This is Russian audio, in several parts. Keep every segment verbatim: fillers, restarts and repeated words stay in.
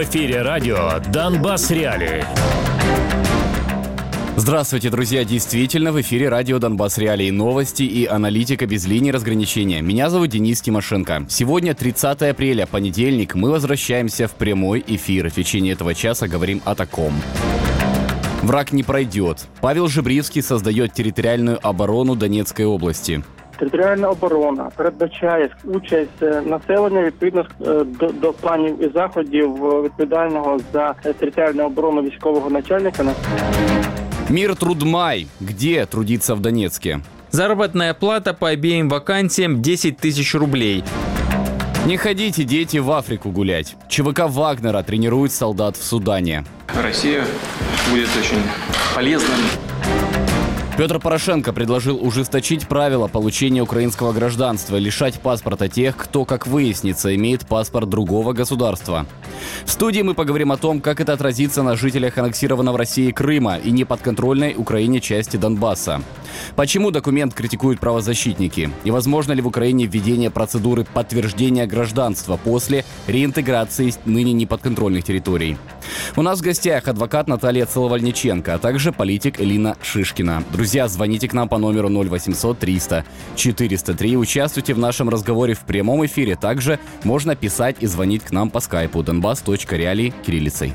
В эфире радио «Донбасс Реалии». Здравствуйте, друзья! Действительно, в эфире радио «Донбасс Реалии» новости и аналитика без линии разграничения. Меня зовут Денис Тимошенко. Сегодня тридцатое апреля, понедельник. Мы возвращаемся в прямой эфир. В течение этого часа говорим о таком. Враг не пройдет. Павел Жебрівський создает территориальную оборону Донецкой области. Територіальна оборона передбачає участь населення відповідно до, до планів і заходів відповідального за територіальну оборону військового начальника. Мир Трудмай. Где трудиться в Донецке? Заработная плата по обеим вакансиям десять тысяч рублей. Не ходите, дети, в Африку гулять. ЧВК Вагнера тренирует солдат в Судане. Россия будет очень полезным. Петр Порошенко предложил ужесточить правила получения украинского гражданства, лишать паспорта тех, кто, как выяснится, имеет паспорт другого государства. В студии мы поговорим о том, как это отразится на жителях аннексированного Россией Крыма и неподконтрольной Украине части Донбасса. Почему документ критикуют правозащитники? И возможно ли в Украине введение процедуры подтверждения гражданства после реинтеграции ныне неподконтрольных территорий? У нас в гостях адвокат Наталья Целовальниченко, а также политик Элина Шишкина. Друзья, звоните к нам по номеру ноль восемьсот триста четыреста три. Участвуйте в нашем разговоре в прямом эфире. Также можно писать и звонить к нам по скайпу донбасс точка реалии кириллицей.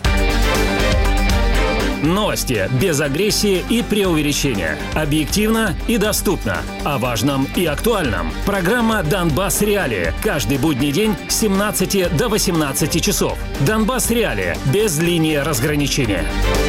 Новости без агрессии и преувеличения. Объективно и доступно. О важном и актуальном. Программа «Донбасс Реалии». Каждый будний день с семнадцати до восемнадцати часов. «Донбасс Реалии» без линии разграничения.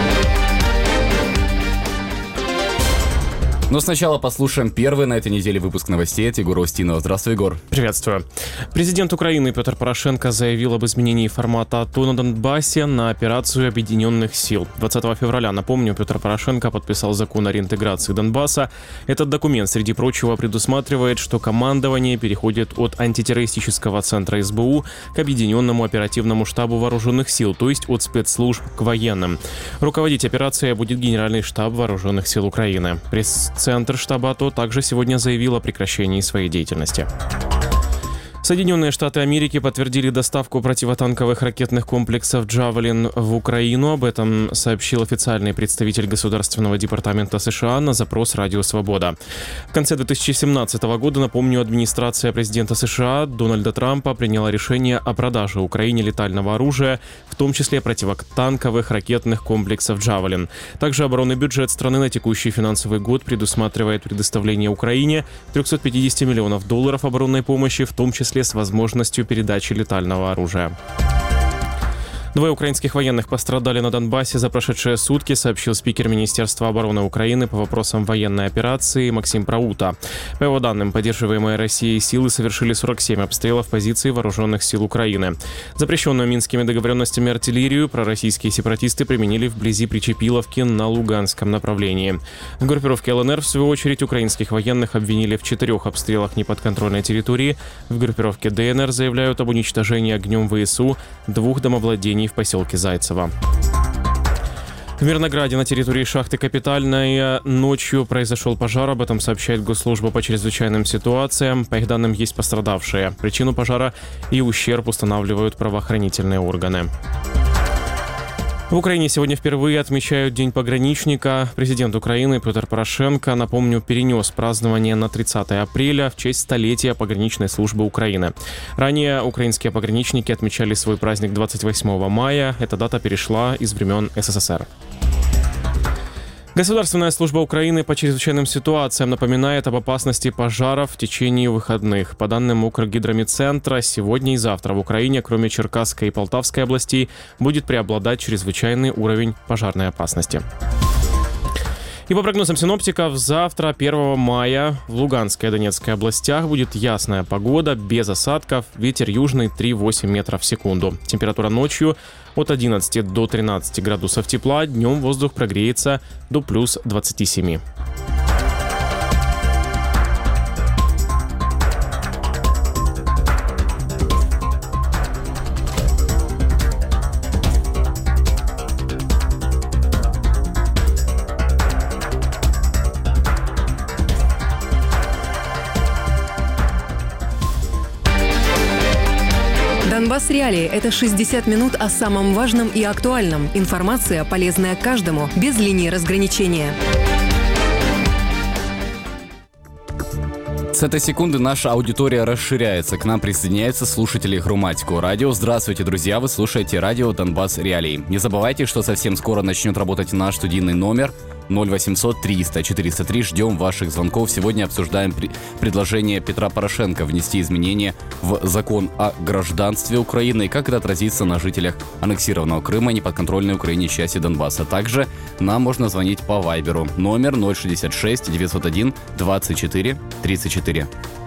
Но сначала послушаем первый на этой неделе выпуск новостей от Егора Устинова. Здравствуй, Егор. Приветствую. Президент Украины Петр Порошенко заявил об изменении формата АТО на Донбассе на операцию Объединенных сил. двадцатого февраля, напомню, Петр Порошенко подписал закон о реинтеграции Донбасса. Этот документ, среди прочего, предусматривает, что командование переходит от антитеррористического центра СБУ к Объединенному оперативному штабу вооруженных сил, то есть от спецслужб к военным. Руководить операцией будет Генеральный штаб вооруженных сил Украины. Пресс-центр штаба АТО также сегодня заявил о прекращении своей деятельности. Соединенные Штаты Америки подтвердили доставку противотанковых ракетных комплексов «Джавелин» в Украину. Об этом сообщил официальный представитель Государственного департамента США на запрос «Радио Свобода». В конце две тысячи семнадцатого года, напомню, администрация президента США Дональда Трампа приняла решение о продаже Украине летального оружия, в том числе противотанковых ракетных комплексов «Джавелин». Также оборонный бюджет страны на текущий финансовый год предусматривает предоставление Украине трехсот пятидесяти миллионов долларов оборонной помощи, в том числе с возможностью передачи летального оружия. Двое украинских военных пострадали на Донбассе за прошедшие сутки, сообщил спикер Министерства обороны Украины по вопросам военной операции Максим Праута. По его данным, поддерживаемые Россией силы совершили сорок семь обстрелов позиций вооруженных сил Украины. Запрещенную Минскими договоренностями артиллерию пророссийские сепаратисты применили вблизи Причепиловки на Луганском направлении. В группировке ЛНР, в свою очередь, украинских военных обвинили в четырех обстрелах неподконтрольной территории. В группировке ДНР заявляют об уничтожении огнем ВСУ двух домовладений в поселке Зайцево. В Мирнограде на территории шахты «Капитальная» ночью произошел пожар. Об этом сообщает Госслужба по чрезвычайным ситуациям. По их данным, есть пострадавшие. Причину пожара и ущерб устанавливают правоохранительные органы. В Украине сегодня впервые отмечают День пограничника. Президент Украины Петр Порошенко, напомню, перенес празднование на тридцатое апреля в честь столетия пограничной службы Украины. Ранее украинские пограничники отмечали свой праздник двадцать восьмого мая. Эта дата перешла из времен СССР. Государственная служба Украины по чрезвычайным ситуациям напоминает об опасности пожаров в течение выходных. По данным Укргидромедцентра, сегодня и завтра в Украине, кроме Черкасской и Полтавской областей, будет преобладать чрезвычайный уровень пожарной опасности. И по прогнозам синоптиков, завтра, первого мая, в Луганской и Донецкой областях будет ясная погода, без осадков, ветер южный три-восемь метров в секунду. Температура ночью от одиннадцати до тринадцати градусов тепла, днем воздух прогреется до плюс двадцати семи. Донбасс Реалии – это шестьдесят минут о самом важном и актуальном. Информация, полезная каждому, без линии разграничения. С этой секунды наша аудитория расширяется. К нам присоединяются слушатели Хроматико радио. Здравствуйте, друзья! Вы слушаете радио Донбасс Реалии. Не забывайте, что совсем скоро начнет работать наш студийный номер ноль восемьсот триста четыреста три. Ждем ваших звонков. Сегодня обсуждаем при... предложение Петра Порошенко внести изменения в закон о гражданстве Украины и как это отразится на жителях аннексированного Крыма и неподконтрольной Украине части Донбасса. Также нам можно звонить по Вайберу. Номер ноль шестьдесят шесть девятьсот один двадцать четыре тридцать четыре.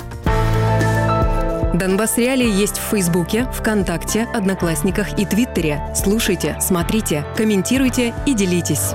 Донбасс Реалии есть в Фейсбуке, ВКонтакте, Одноклассниках и Твиттере. Слушайте, смотрите, комментируйте и делитесь.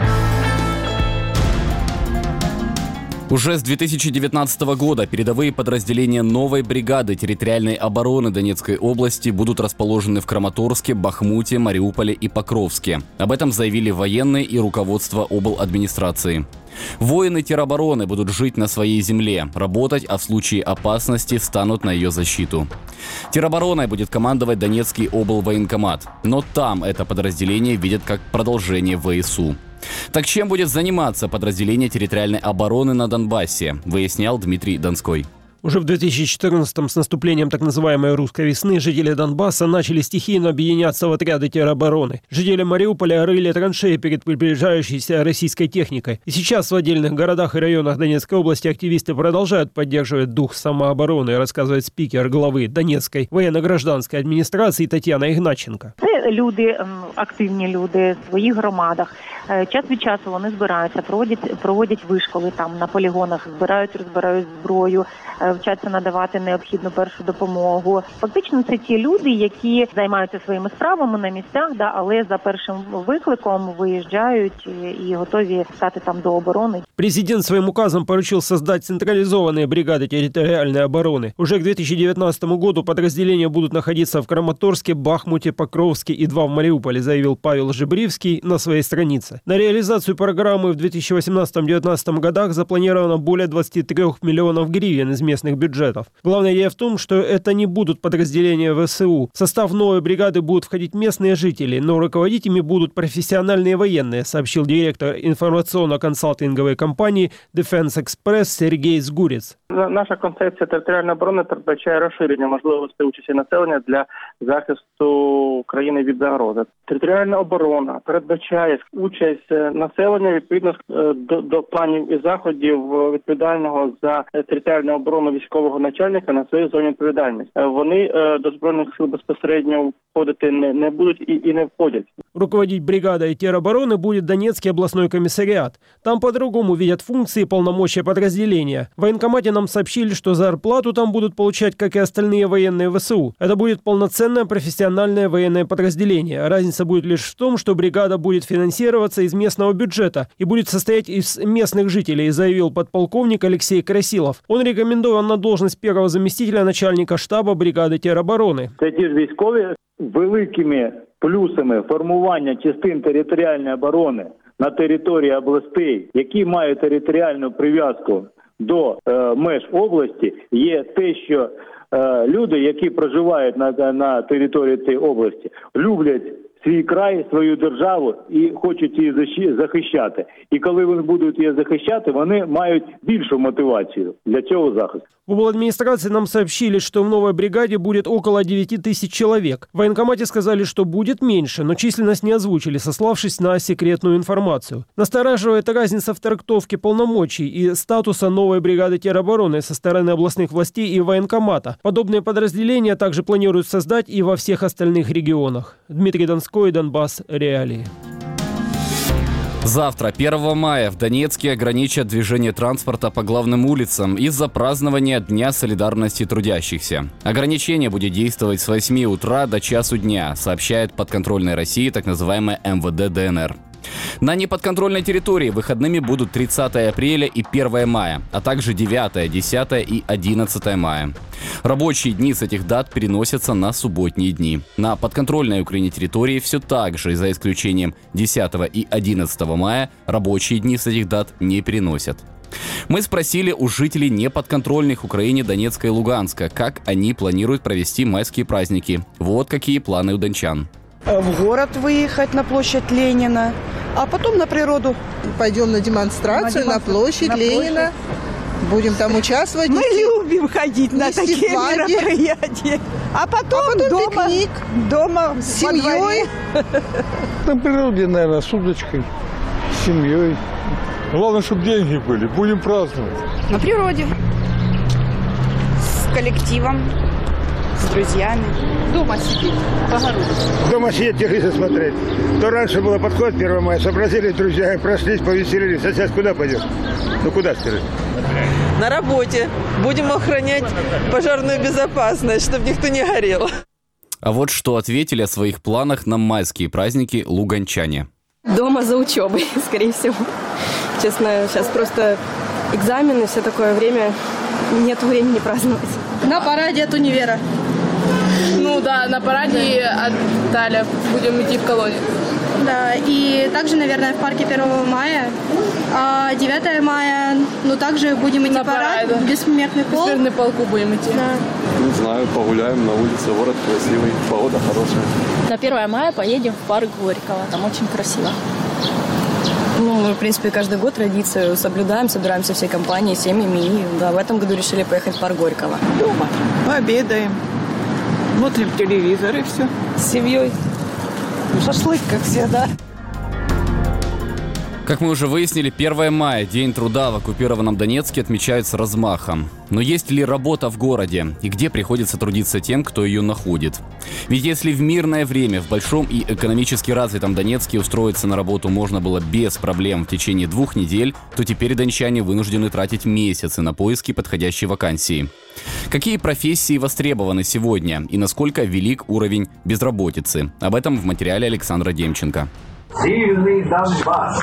Уже с две тысячи девятнадцатого года передовые подразделения новой бригады территориальной обороны Донецкой области будут расположены в Краматорске, Бахмуте, Мариуполе и Покровске. Об этом заявили военные и руководство обладминистрации. Воины теробороны будут жить на своей земле, работать, а в случае опасности станут на ее защиту. Теробороной будет командовать Донецкий облвоенкомат, но там это подразделение видят как продолжение ВСУ. Так чем будет заниматься подразделение территориальной обороны на Донбассе, выяснял Дмитрий Донской. Уже в две тысячи четырнадцатом с наступлением так называемой «русской весны» жители Донбасса начали стихийно объединяться в отряды теробороны. Жители Мариуполя рыли траншеи перед приближающейся российской техникой. И сейчас в отдельных городах и районах Донецкой области активисты продолжают поддерживать дух самообороны, рассказывает спикер главы Донецкой военно-гражданской администрации Татьяна Ігначенко. Це люди, активні люди в своїх громадах. Час від часу вони збираються, проводять, проводять вишколи там на полігонах, збирають, розбирають зброю, вчаться надавати необхідну першу допомогу. Фактично це ті люди, які займаються своїми справами на місцях, да, але за першим викликом виїжджають і готові стати там до оборони. Президент своим указом поручил создать централизованные бригады территориальной обороны. Уже к две тысячи девятнадцатому году подразделения будут находиться в Краматорске, Бахмуте, Покровске и два в Мариуполе, заявил Павел Жебривский на своей странице. На реализацию программы в две тысячи восемнадцатом — две тысячи девятнадцатом годах запланировано более двадцати трёх миллионов гривен из местных бюджетов. Главная идея в том, что это не будут подразделения ВСУ. В состав новой бригады будут входить местные жители, но руководить ими будут профессиональные военные, сообщил директор информационно-консалтинговой компании Defense Express Сергей Згурец. Наша концепція територіальної оборони передбачає розширення можливостей участі населення для захисту країни від загрози. Територіальна оборона передбачає участь населення відповідно до, до планів і заходів відповідального за територіальну оборону військового начальника на своїй зоні відповідальності. Вони до Збройних сил безпосередньо входити не, не будуть і, і не входять. Руководить бригадой теробороны будет Донецкий областной комиссариат. Там по-другому видят функции и полномочия подразделения. В военкомате нам сообщили, что зарплату там будут получать, как и остальные военные ВСУ. Это будет полноценное профессиональное военное подразделение. Разница будет лишь в том, что бригада будет финансироваться из местного бюджета и будет состоять из местных жителей, заявил подполковник Алексей Красилов. Он рекомендован на должность первого заместителя начальника штаба бригады теробороны. Эти військові великими плюсами формування частин територіальної оборони на території областей, які мають територіальну прив'язку до е, меж області, є те, що е, люди, які проживають на, на території цієї області, люблять свій край, свою державу і хочуть її захищати. І коли вони будуть її захищати, вони мають більшу мотивацію для цього захисту. В обладминистрации нам сообщили, что в новой бригаде будет около девяти тысяч человек. В военкомате сказали, что будет меньше, но численность не озвучили, сославшись на секретную информацию. Настораживает разница в трактовке полномочий и статуса новой бригады теробороны со стороны областных властей и военкомата. Подобные подразделения также планируют создать и во всех остальных регионах. Дмитрий Донской, Донбасс Реалии. Завтра, первого мая, в Донецке ограничат движение транспорта по главным улицам из-за празднования Дня солидарности трудящихся. Ограничение будет действовать с восьми утра до часу дня, сообщает подконтрольной России так называемая эм вэ дэ дэ эн эр. На неподконтрольной территории выходными будут тридцатое апреля и первое мая, а также девятое, десятое и одиннадцатое мая. Рабочие дни с этих дат переносятся на субботние дни. На подконтрольной Украине территории все так же, за исключением десятого и одиннадцатого мая, рабочие дни с этих дат не переносят. Мы спросили у жителей неподконтрольных Украине Донецка и Луганска, как они планируют провести майские праздники. Вот какие планы у дончан. В город выехать на площадь Ленина, а потом на природу. Пойдем на демонстрацию на, демонстра... на площадь на Ленина. Площадь. Будем там участвовать. Мы любим ходить на такие флаги. Мероприятия. А потом, а потом дома, пикник. Дома с семьей. На природе, наверное, с удочкой, с семьей. Главное, чтобы деньги были. Будем праздновать. На природе. С коллективом, с друзьями. Дома сидеть, по-городски. Дома сидеть, телевизор смотреть. То раньше было подход первого мая, сообразили друзья, прошлись, повеселились. А сейчас куда пойдем? Ну куда, скажи? На работе. Будем охранять пожарную безопасность, чтобы никто не горел. А вот что ответили о своих планах на майские праздники луганчане. Дома за учебой, скорее всего. Честно, сейчас просто экзамены, все такое время, нет времени праздновать. На параде от универа. Ну да, на параде от Таля будем идти в колонию. Да, и также, наверное, в парке первого мая. А девятого мая, ну также будем идти на парад, парад. Бессмертный полк. Бессмертный полку будем идти. Да. Не знаю, погуляем на улице, город красивый, погода хорошая. На первое мая поедем в парк Горького, там очень красиво. Ну, мы, в принципе, каждый год традицию соблюдаем, собираемся всей компанией, семьями. И да, в этом году решили поехать в парк Горького. Дома. Обедаем. Смотрим телевизор и все. С семьей. Шашлык, как всегда. Как мы уже выяснили, первое мая, День труда в оккупированном Донецке, отмечают с размахом. Но есть ли работа в городе? И где приходится трудиться тем, кто ее находит? Ведь если в мирное время в большом и экономически развитом Донецке устроиться на работу можно было без проблем в течение двух недель, то теперь дончане вынуждены тратить месяцы на поиски подходящей вакансии. Какие профессии востребованы сегодня и насколько велик уровень безработицы? Об этом в материале Александра Демченко. Сильный Донбасс,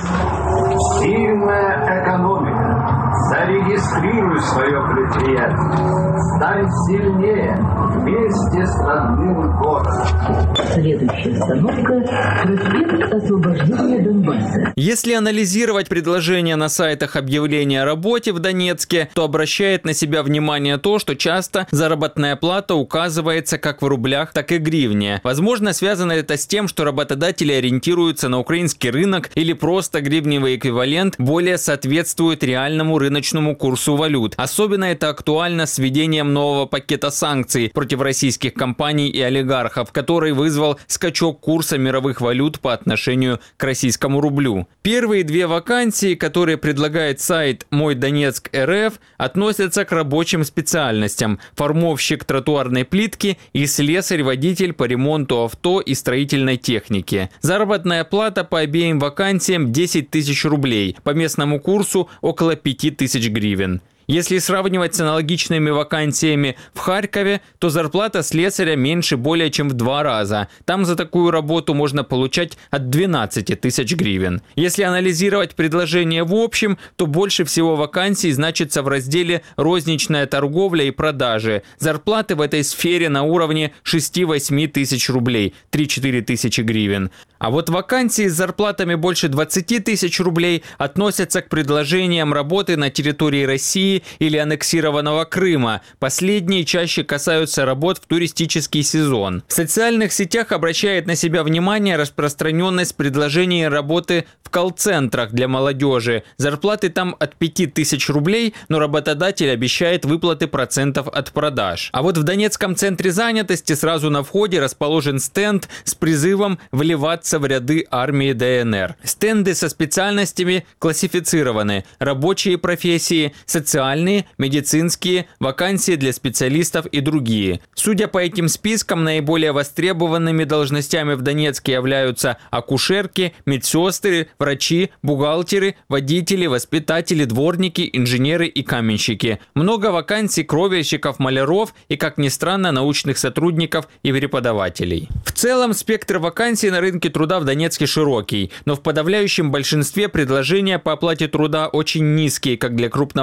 сильная экономика. Зарегистрируй свое предприятие. Стань сильнее вместе с родным городом. Следующая остановка – проспект Освобождения Донбасса. Если анализировать предложения на сайтах объявления о работе в Донецке, то обращает на себя внимание то, что часто заработная плата указывается как в рублях, так и гривне. Возможно, связано это с тем, что работодатели ориентируются на украинский рынок или просто гривневый эквивалент более соответствует реальному рыночному курсу валют. Особенно это актуально с введением нового пакета санкций против российских компаний и олигархов, который вызвал скачок курса мировых валют по отношению к российскому рублю. Первые две вакансии, которые предлагает сайт Мой Донецк точка эр эф, относятся к рабочим специальностям: формовщик тротуарной плитки и слесарь-водитель по ремонту авто и строительной техники. Заработная плата по обеим вакансиям десять тысяч рублей, по местному курсу около пяти тысяч гривен. Если сравнивать с аналогичными вакансиями в Харькове, то зарплата слесаря меньше более чем в два раза. Там за такую работу можно получать от двенадцати тысяч гривен. Если анализировать предложения в общем, то больше всего вакансий значится в разделе «Розничная торговля и продажи». Зарплаты в этой сфере на уровне шести-восьми тысяч рублей, три-четыре тысячи гривен. А вот вакансии с зарплатами больше двадцати тысяч рублей относятся к предложениям работы на территории России или аннексированного Крыма. Последние чаще касаются работ в туристический сезон. В социальных сетях обращает на себя внимание распространенность предложений работы в колл-центрах для молодежи. Зарплаты там от пяти тысяч рублей, но работодатель обещает выплаты процентов от продаж. А вот в Донецком центре занятости сразу на входе расположен стенд с призывом вливаться в ряды армии дэ эн эр. Стенды со специальностями классифицированы: рабочие профессии, социальные, медицинские, вакансии для специалистов и другие. Судя по этим спискам, наиболее востребованными должностями в Донецке являются акушерки, медсестры, врачи, бухгалтеры, водители, воспитатели, дворники, инженеры и каменщики. Много вакансий кровельщиков, маляров и, как ни странно, научных сотрудников и преподавателей. В целом, спектр вакансий на рынке труда в Донецке широкий, но в подавляющем большинстве предложения по оплате труда очень низкие как для крупного города,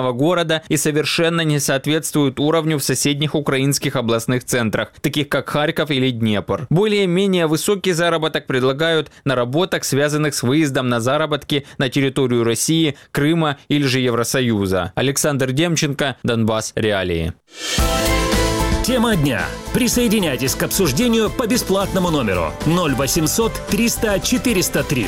года и совершенно не соответствуют уровню в соседних украинских областных центрах, таких как Харьков или Днепр. Более-менее высокий заработок предлагают на работах, связанных с выездом на заработки на территорию России, Крыма или же Евросоюза. Александр Демченко, Донбасс. Реалии. Тема дня. Присоединяйтесь к обсуждению по бесплатному номеру ноль восемьсот триста четыреста три.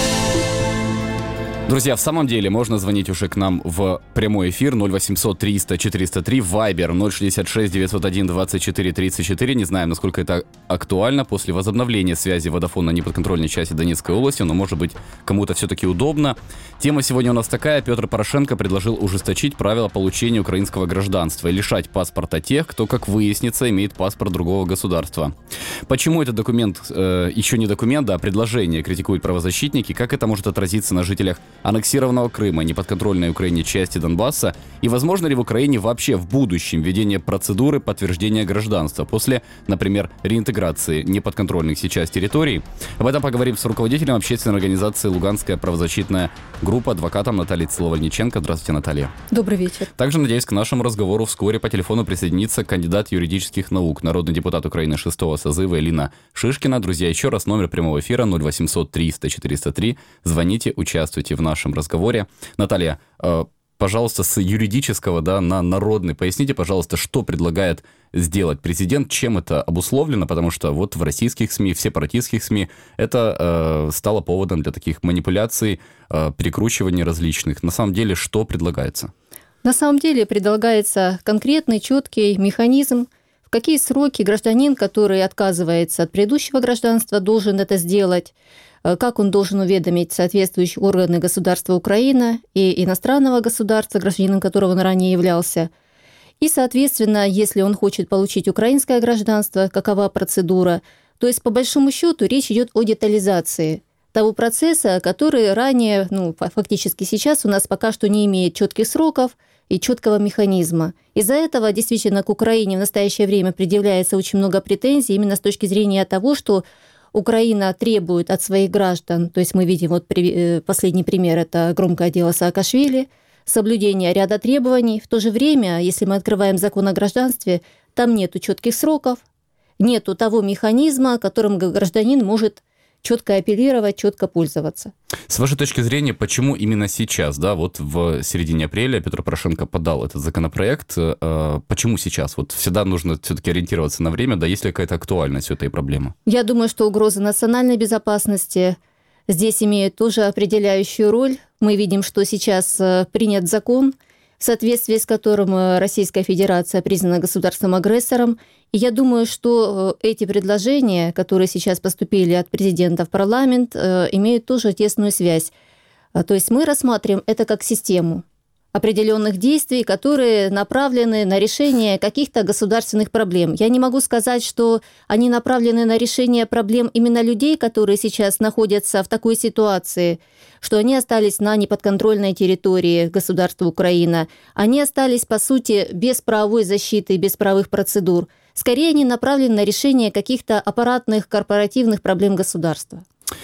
Друзья, в самом деле можно звонить уже к нам в прямой эфир ноль восемьсот триста четыреста три, Вайбер ноль шестьдесят шесть девятьсот один двадцать четыре тридцать четыре. Не знаем, насколько это актуально после возобновления связи Vodafone на неподконтрольной части Донецкой области, но, может быть, кому-то все-таки удобно. Тема сегодня у нас такая. Петр Порошенко предложил ужесточить правила получения украинского гражданства и лишать паспорта тех, кто, как выяснится, имеет паспорт другого государства. Почему этот документ э, еще не документ, а предложение, критикуют правозащитники, как это может отразиться на жителях аннексированного Крыма, неподконтрольной Украине части Донбасса, и возможно ли в Украине вообще в будущем введение процедуры подтверждения гражданства после, например, реинтеграции неподконтрольных сейчас территорий. Об этом поговорим с руководителем общественной организации «Луганская правозащитная группа», адвокатом Натальей Целовальниченко. Здравствуйте, Наталья. Добрый вечер. Также, надеюсь, к нашему разговору вскоре по телефону присоединится кандидат юридических наук, народный депутат Украины шестого созыва Элина Шишкина. Друзья, еще раз номер прямого эфира ноль восемьсот триста четыреста три. Звоните, участвуйте в нашем разговоре. Наталья, э, пожалуйста, с юридического, да, на народный, поясните, пожалуйста, что предлагает сделать президент, чем это обусловлено, потому что вот в российских СМИ, в сепаратистских СМИ это э, стало поводом для таких манипуляций, э, перекручиваний различных. На самом деле, что предлагается? На самом деле предлагается конкретный, четкий механизм, в какие сроки гражданин, который отказывается от предыдущего гражданства, должен это сделать, как он должен уведомить соответствующие органы государства Украины и иностранного государства, гражданином которого он ранее являлся. И, соответственно, если он хочет получить украинское гражданство, какова процедура. То есть, по большому счету, речь идет о детализации того процесса, который ранее, ну, фактически сейчас у нас пока что не имеет четких сроков и четкого механизма. Из-за этого действительно к Украине в настоящее время предъявляется очень много претензий именно с точки зрения того, что Украина требует от своих граждан, то есть мы видим, вот последний пример, это громкое дело Саакашвили, соблюдение ряда требований. В то же время, если мы открываем закон о гражданстве, там нету четких сроков, нету того механизма, которым гражданин может четко апеллировать, четко пользоваться. С вашей точки зрения, почему именно сейчас, да, вот в середине апреля Петр Порошенко подал этот законопроект, почему сейчас? Вот всегда нужно все-таки ориентироваться на время, да, есть ли какая-то актуальность у этой проблемы? Я думаю, что угроза национальной безопасности здесь имеет тоже определяющую роль. Мы видим, что сейчас принят закон, в соответствии с которым Российская Федерация признана государством-агрессором. И я думаю, что эти предложения, которые сейчас поступили от президента в парламент, имеют тоже тесную связь. То есть мы рассматриваем это как систему определенных действий, которые направлены на решение каких-то государственных проблем. Я не могу сказать, что они направлены на решение проблем именно людей, которые сейчас находятся в такой ситуации, что они остались на неподконтрольной территории государства Украина. Они остались, по сути, без правовой защиты, без правовых процедур. Скорее, они направлены на решение каких-то аппаратных, корпоративных проблем государства.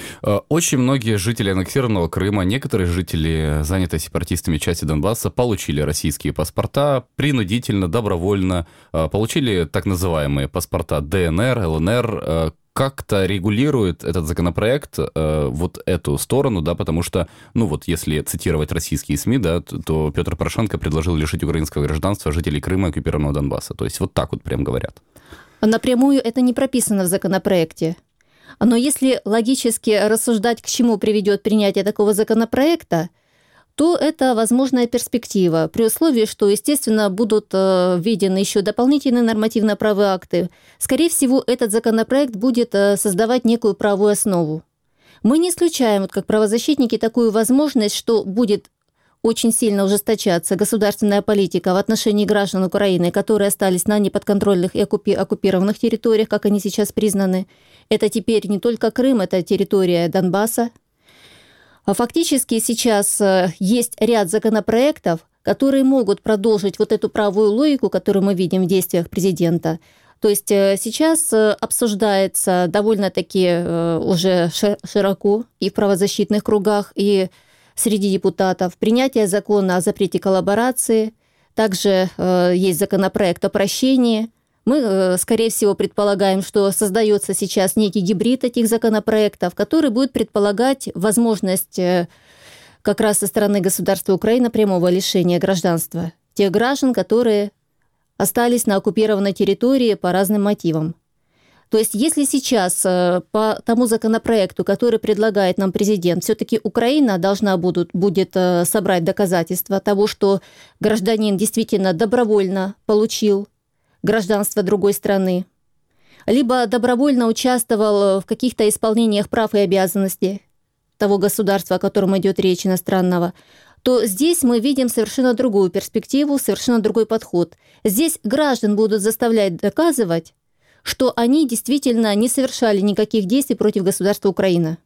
Очень многие жители аннексированного Крыма, некоторые жители, занятые сепаратистами части Донбасса, получили российские паспорта принудительно, добровольно, получили так называемые паспорта ДНР, ЛНР. Как-то регулирует этот законопроект э, вот эту сторону, да, потому что, ну вот, если цитировать российские СМИ, да, то, то Петр Порошенко предложил лишить украинского гражданства жителей Крыма и оккупированного Донбасса. То есть вот так вот прям говорят. Напрямую это не прописано в законопроекте. Но если логически рассуждать, к чему приведет принятие такого законопроекта, то это возможная перспектива, при условии, что, естественно, будут введены еще дополнительные нормативно-правовые акты. Скорее всего, этот законопроект будет создавать некую правовую основу. Мы не исключаем, вот как правозащитники, такую возможность, что будет очень сильно ужесточаться государственная политика в отношении граждан Украины, которые остались на неподконтрольных и оккупированных территориях, как они сейчас признаны. Это теперь не только Крым, это территория Донбасса. Фактически сейчас есть ряд законопроектов, которые могут продолжить вот эту правовую логику, которую мы видим в действиях президента. То есть сейчас обсуждается довольно-таки уже широко и в правозащитных кругах, и среди депутатов принятие закона о запрете коллаборации, Также э, есть законопроект о прощении. Мы, э, скорее всего, предполагаем, что создается сейчас некий гибрид этих законопроектов, который будет предполагать возможность э, как раз со стороны государства Украины прямого лишения гражданства тех граждан, которые остались на оккупированной территории по разным мотивам. То есть если сейчас по тому законопроекту, который предлагает нам президент, все-таки Украина должна будет, будет собрать доказательства того, что гражданин действительно добровольно получил гражданство другой страны, либо добровольно участвовал в каких-то исполнениях прав и обязанностей того государства, о котором идет речь, иностранного, то здесь мы видим совершенно другую перспективу, совершенно другой подход. Здесь граждан будут заставлять доказывать, что они действительно не совершали никаких действий против государства Украина.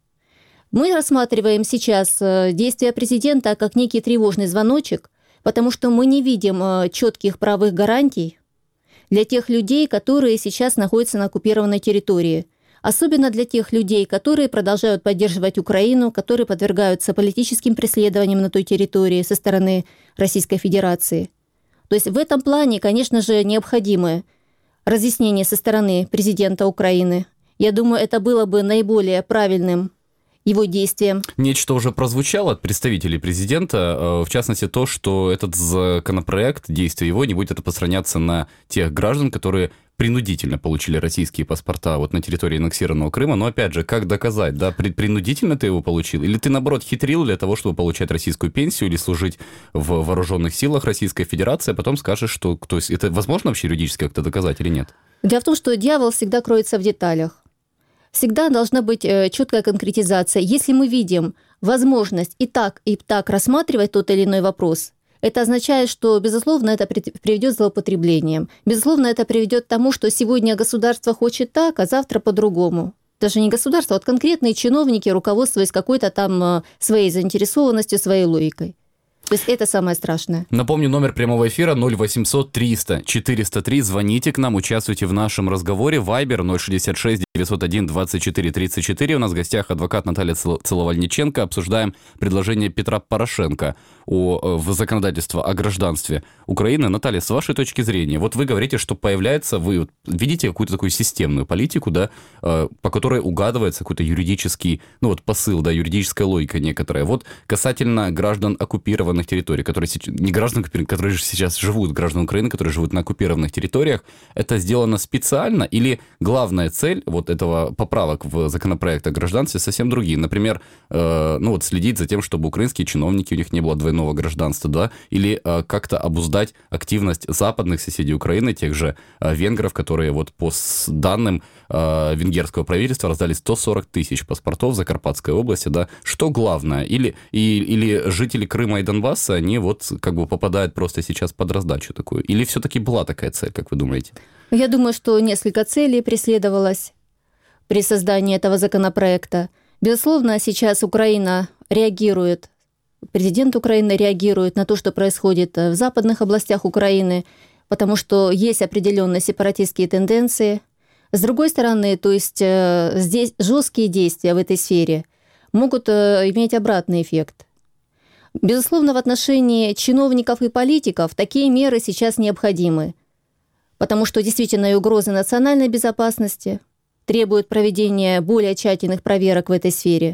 Мы рассматриваем сейчас действия президента как некий тревожный звоночек, потому что мы не видим четких правовых гарантий для тех людей, которые сейчас находятся на оккупированной территории. Особенно для тех людей, которые продолжают поддерживать Украину, которые подвергаются политическим преследованиям на той территории со стороны Российской Федерации. То есть в этом плане, конечно же, необходимы разъяснение со стороны президента Украины. Я думаю, это было бы наиболее правильным его действием. Нечто уже прозвучало от представителей президента, в частности то, что этот законопроект, действие его не будет распространяться на тех граждан, которые принудительно получили российские паспорта вот на территории аннексированного Крыма. Но опять же, как доказать, да, принудительно ты его получил? Или ты, наоборот, хитрил для того, чтобы получать российскую пенсию или служить в вооруженных силах Российской Федерации, а потом скажешь, что... То есть это возможно вообще юридически как-то доказать или нет? Дело в том, что дьявол всегда кроется в деталях. Всегда должна быть четкая конкретизация. Если мы видим возможность и так, и так рассматривать тот или иной вопрос, это означает, что, безусловно, это приведет к злоупотреблениям. Безусловно, это приведет к тому, что сегодня государство хочет так, а завтра по-другому. Даже не государство, а вот конкретные чиновники, руководствуясь какой-то там своей заинтересованностью, своей логикой. То есть это самое страшное. Напомню, номер прямого эфира ноль восемьсот триста четыреста три. Звоните к нам, участвуйте в нашем разговоре. Вайбер ноль шестьдесят шесть девятьсот один двадцать четыре тридцать четыре. У нас в гостях адвокат Наталья Целовальниченко. Обсуждаем предложение Петра Порошенко о, в законодательство о гражданстве Украины. Наталья, с вашей точки зрения, вот вы говорите, что появляется, вы видите какую-то такую системную политику, да, по которой угадывается какой-то юридический, ну вот посыл, да, юридическая логика некоторая. Вот касательно граждан оккупированных территорий, которые сейчас, не граждан, которые сейчас живут, граждан Украины, которые живут на оккупированных территориях, это сделано специально или главная цель вот этого поправок в законопроект о гражданстве совсем другие? Например, э, ну вот следить за тем, чтобы украинские чиновники, у них не было двойного гражданства, да, или э, как-то обуздать активность западных соседей Украины, тех же э, венгров, которые вот по данным э, венгерского правительства раздали сто сорок тысяч паспортов в Закарпатской области, да, что главное? Или, и, или жители Крыма и Донбасса, они вот как бы попадают просто сейчас под раздачу такую? Или все-таки была такая цель, как вы думаете? Я думаю, что несколько целей преследовалось при создании этого законопроекта. Безусловно, сейчас Украина реагирует, президент Украины реагирует на то, что происходит в западных областях Украины, потому что есть определенные сепаратистские тенденции. С другой стороны, то есть здесь жесткие действия в этой сфере могут иметь обратный эффект. Безусловно, в отношении чиновников и политиков такие меры сейчас необходимы, потому что действительно и угрозы национальной безопасности требуют проведения более тщательных проверок в этой сфере.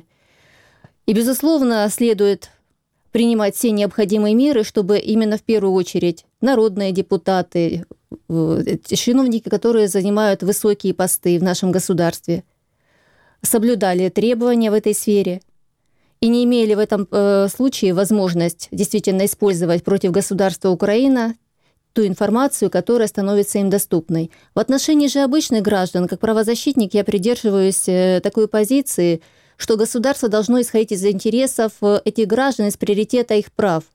И, безусловно, следует принимать все необходимые меры, чтобы именно в первую очередь народные депутаты, чиновники, которые занимают высокие посты в нашем государстве, соблюдали требования в этой сфере и не имели в этом случае возможность действительно использовать против государства Украина ту информацию, которая становится им доступной. В отношении же обычных граждан, как правозащитник, я придерживаюсь такой позиции, что государство должно исходить из интересов этих граждан, из приоритета их прав.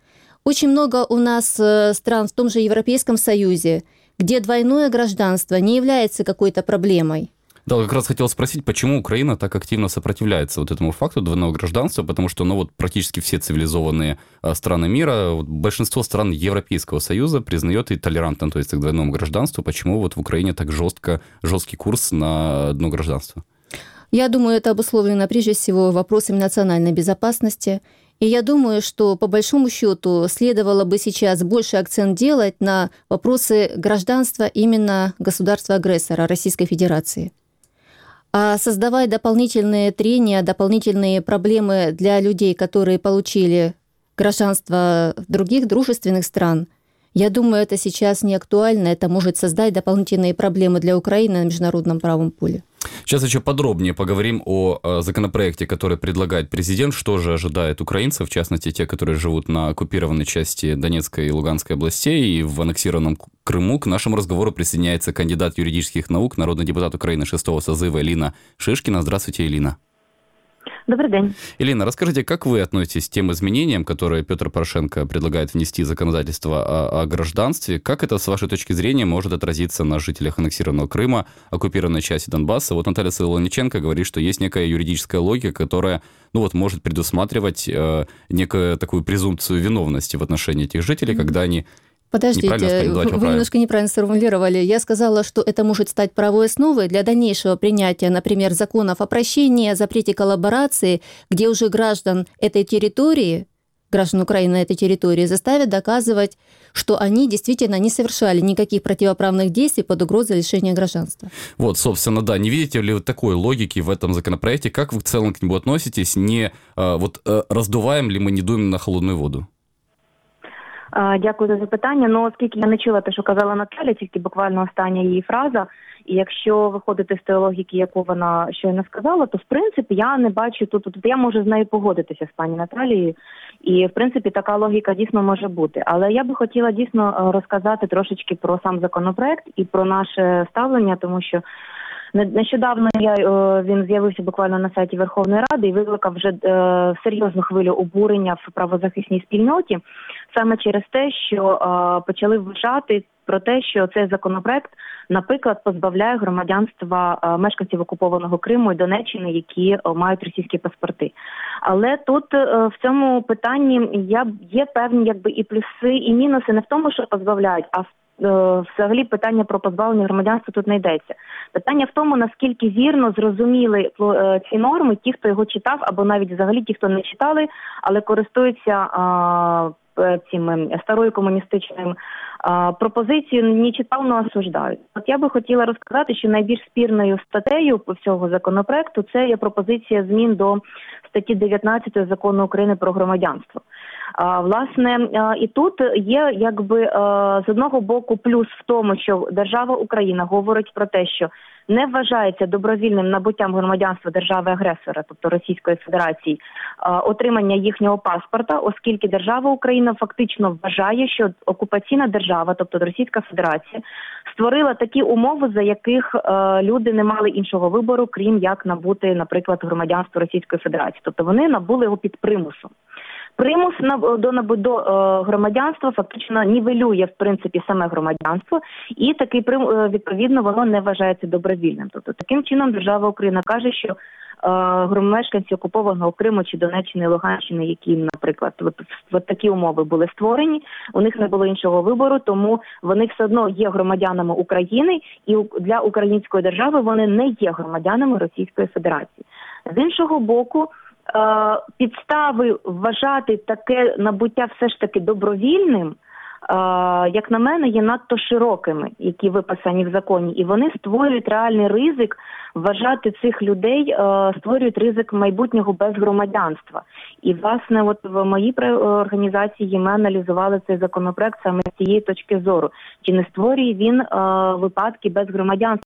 Очень много у нас стран в том же Европейском Союзе, где двойное гражданство не является какой-то проблемой. Да, как раз хотел спросить, почему Украина так активно сопротивляется вот этому факту двойного гражданства, потому что, ну вот, практически все цивилизованные страны мира, вот, большинство стран Европейского Союза признает и толерантно, то есть к двойному гражданству. Почему вот в Украине так жестко, жесткий курс на одно гражданство? Я думаю, это обусловлено прежде всего вопросами национальной безопасности И я думаю, что по большому счету следовало бы сейчас больше акцент делать на вопросы гражданства именно государства-агрессора Российской Федерации. А создавать дополнительные трения, дополнительные проблемы для людей, которые получили гражданство других дружественных стран, я думаю, это сейчас не актуально. Это может создать дополнительные проблемы для Украины на международном правом поле. Сейчас еще подробнее поговорим о законопроекте, который предлагает президент. Что же ожидает украинцев, в частности, те, которые живут на оккупированной части Донецкой и Луганской областей и в аннексированном Крыму. К нашему разговору присоединяется кандидат юридических наук, народный депутат Украины шестого созыва Элина Шишкина. Здравствуйте, Элина. Добрый день. Элина, расскажите, как вы относитесь к тем изменениям, которые Петр Порошенко предлагает внести в законодательство о, о гражданстве? Как это, с вашей точки зрения, может отразиться на жителях аннексированного Крыма, оккупированной части Донбасса? Вот Наталья Солониченко говорит, что есть некая юридическая логика, которая, ну вот, может предусматривать э, некую такую презумпцию виновности в отношении этих жителей, mm-hmm. когда они... Подождите, вы немножко неправильно сформулировали. Я сказала, что это может стать правовой основой для дальнейшего принятия, например, законов о прощении, о запрете коллаборации, где уже граждан этой территории, граждан Украины на этой территории, заставят доказывать, что они действительно не совершали никаких противоправных действий под угрозой лишения гражданства. Вот, собственно, да. Не видите ли вы такой логики в этом законопроекте? Как вы в целом к нему относитесь? Не вот раздуваем ли мы, не дуем на холодную воду? Дякую за запитання. Ну, оскільки я не чула те, що казала Наталя, тільки буквально остання її фраза, і якщо виходити з тієї логіки, яку вона щойно сказала, то, в принципі, я не бачу тут, тут я можу з нею погодитися, з пані Наталією, і, в принципі, така логіка дійсно може бути. Але я би хотіла дійсно розказати трошечки про сам законопроект і про наше ставлення, тому що нещодавно я, він з'явився буквально на сайті Верховної Ради і викликав вже е, серйозну хвилю обурення в правозахисній спільноті, саме через те, що е, почали вважати про те, що цей законопроект, наприклад, позбавляє громадянства е, мешканців окупованого Криму і Донеччини, які е, мають російські паспорти. Але тут е, в цьому питанні я, є певні якби і плюси, і мінуси не в тому, що позбавляють, а в взагалі питання про позбавлення громадянства тут не йдеться. Питання в тому, наскільки вірно зрозуміли ці норми ті, хто його читав, або навіть взагалі ті, хто не читали, але користуються а, цими старою комуністичною а, пропозицією «не читав, но осуждають». От я би хотіла розказати, що найбільш спірною статтею всього законопроекту це є пропозиція змін до статті дев'ятнадцятої Закону України про громадянство. А, власне, а, і тут є якби а, з одного боку плюс в тому, що держава Україна говорить про те, що не вважається добровільним набуттям громадянства держави-агресора, тобто Російської Федерації, а, отримання їхнього паспорта, оскільки держава Україна фактично вважає, що окупаційна держава, тобто Російська Федерація, створила такі умови, за яких а, люди не мали іншого вибору, крім як набути, наприклад, громадянство Російської Федерації. Тобто вони набули його під примусом. Примус до, до, до е, громадянства фактично нівелює, в принципі, саме громадянство, і такий прим, відповідно, воно не вважається добровільним. Тобто, таким чином, держава Україна каже, що е, мешканці окупованого Криму чи Донеччини, Луганщини, які, наприклад, от, от такі умови були створені, у них не було іншого вибору, тому вони все одно є громадянами України, і для української держави вони не є громадянами Російської Федерації. З іншого боку, підстави вважати таке набуття все ж таки добровільним, як на мене, є надто широкими, які виписані в законі. І вони створюють реальний ризик вважати цих людей, створюють ризик майбутнього безгромадянства. І, власне, от в моїй організації ми аналізували цей законопроект саме з цієї точки зору. Чи не створює він випадки безгромадянства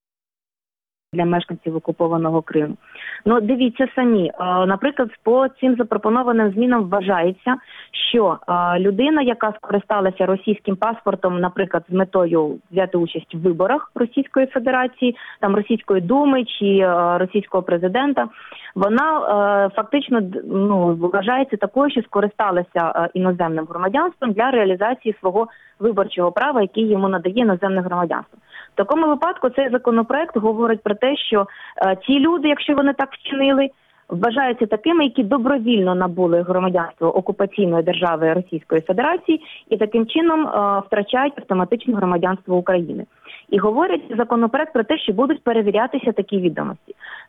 для мешканців окупованого Криму. Ну, дивіться самі. Наприклад, по цим запропонованим змінам вважається, що людина, яка скористалася російським паспортом, наприклад, з метою взяти участь в виборах Російської Федерації, там Російської Думи чи російського президента, вона фактично ну, вважається такою, що скористалася іноземним громадянством для реалізації свого виборчого права, який йому надає іноземне громадянство. В такому випадку цей законопроект говорить про те, що е, ці люди, якщо вони так вчинили, вважаються такими, які добровільно набули громадянство окупаційної держави Російської Федерації і таким чином е, втрачають автоматично громадянство України. І говорять законопроект про те, що будуть перевірятися такі відомості.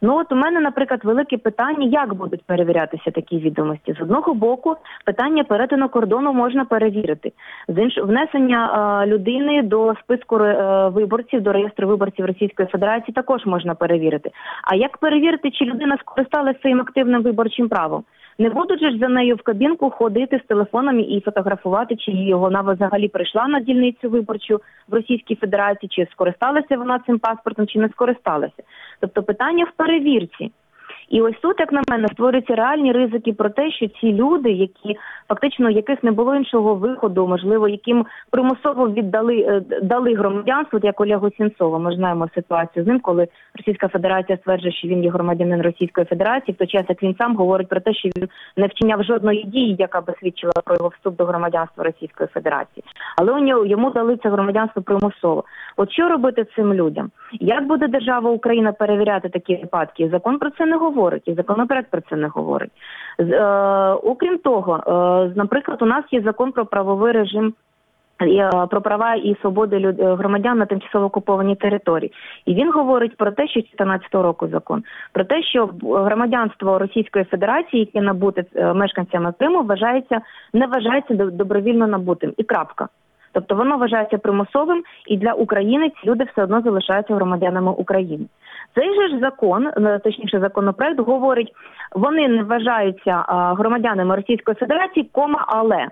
Ну от у мене, наприклад, велике питання, як будуть перевірятися такі відомості. З одного боку, питання перетину кордону можна перевірити. З іншого, внесення е, людини до списку е, виборців, до реєстру виборців Російської Федерації також можна перевірити. А як перевірити, чи людина скористалася своїм активним виборчим правом? Не будуть же ж за нею в кабінку ходити з телефоном і фотографувати, чи його вона взагалі прийшла на дільницю виборчу в Російській Федерації, чи скористалася вона цим паспортом, чи не скористалася. Тобто питання в перевірці. І ось тут, як на мене, створюються реальні ризики про те, що ці люди, які фактично, яких не було іншого виходу, можливо, яким примусово віддали дали громадянство, як Олегу Сенцову. Ми знаємо ситуацію з ним, коли Російська Федерація стверджує, що він є громадянин Російської Федерації, в той час, як він сам говорить про те, що він не вчиняв жодної дії, яка би свідчила про його вступ до громадянства Російської Федерації. Але у нього, йому дали це громадянство примусово. От що робити цим людям? Як буде держава Україна перевіряти такі випадки? Закон про це не говорить, і законопроект про це не говорить. Е, окрім того, е, наприклад, у нас є закон про правовий режим, е, про права і свободи люд, громадян на тимчасово окупованій території. І він говорить про те, що з чотирнадцятого року закон, про те, що громадянство Російської Федерації, яке набуте мешканцями Криму, вважається, не вважається добровільно набутим. І крапка. Тобто воно вважається примусовим, і для України ці люди все одно залишаються громадянами України. Цей же ж закон, точніше законопроект, говорить, вони не вважаються громадянами Російської Федерації, кома, але.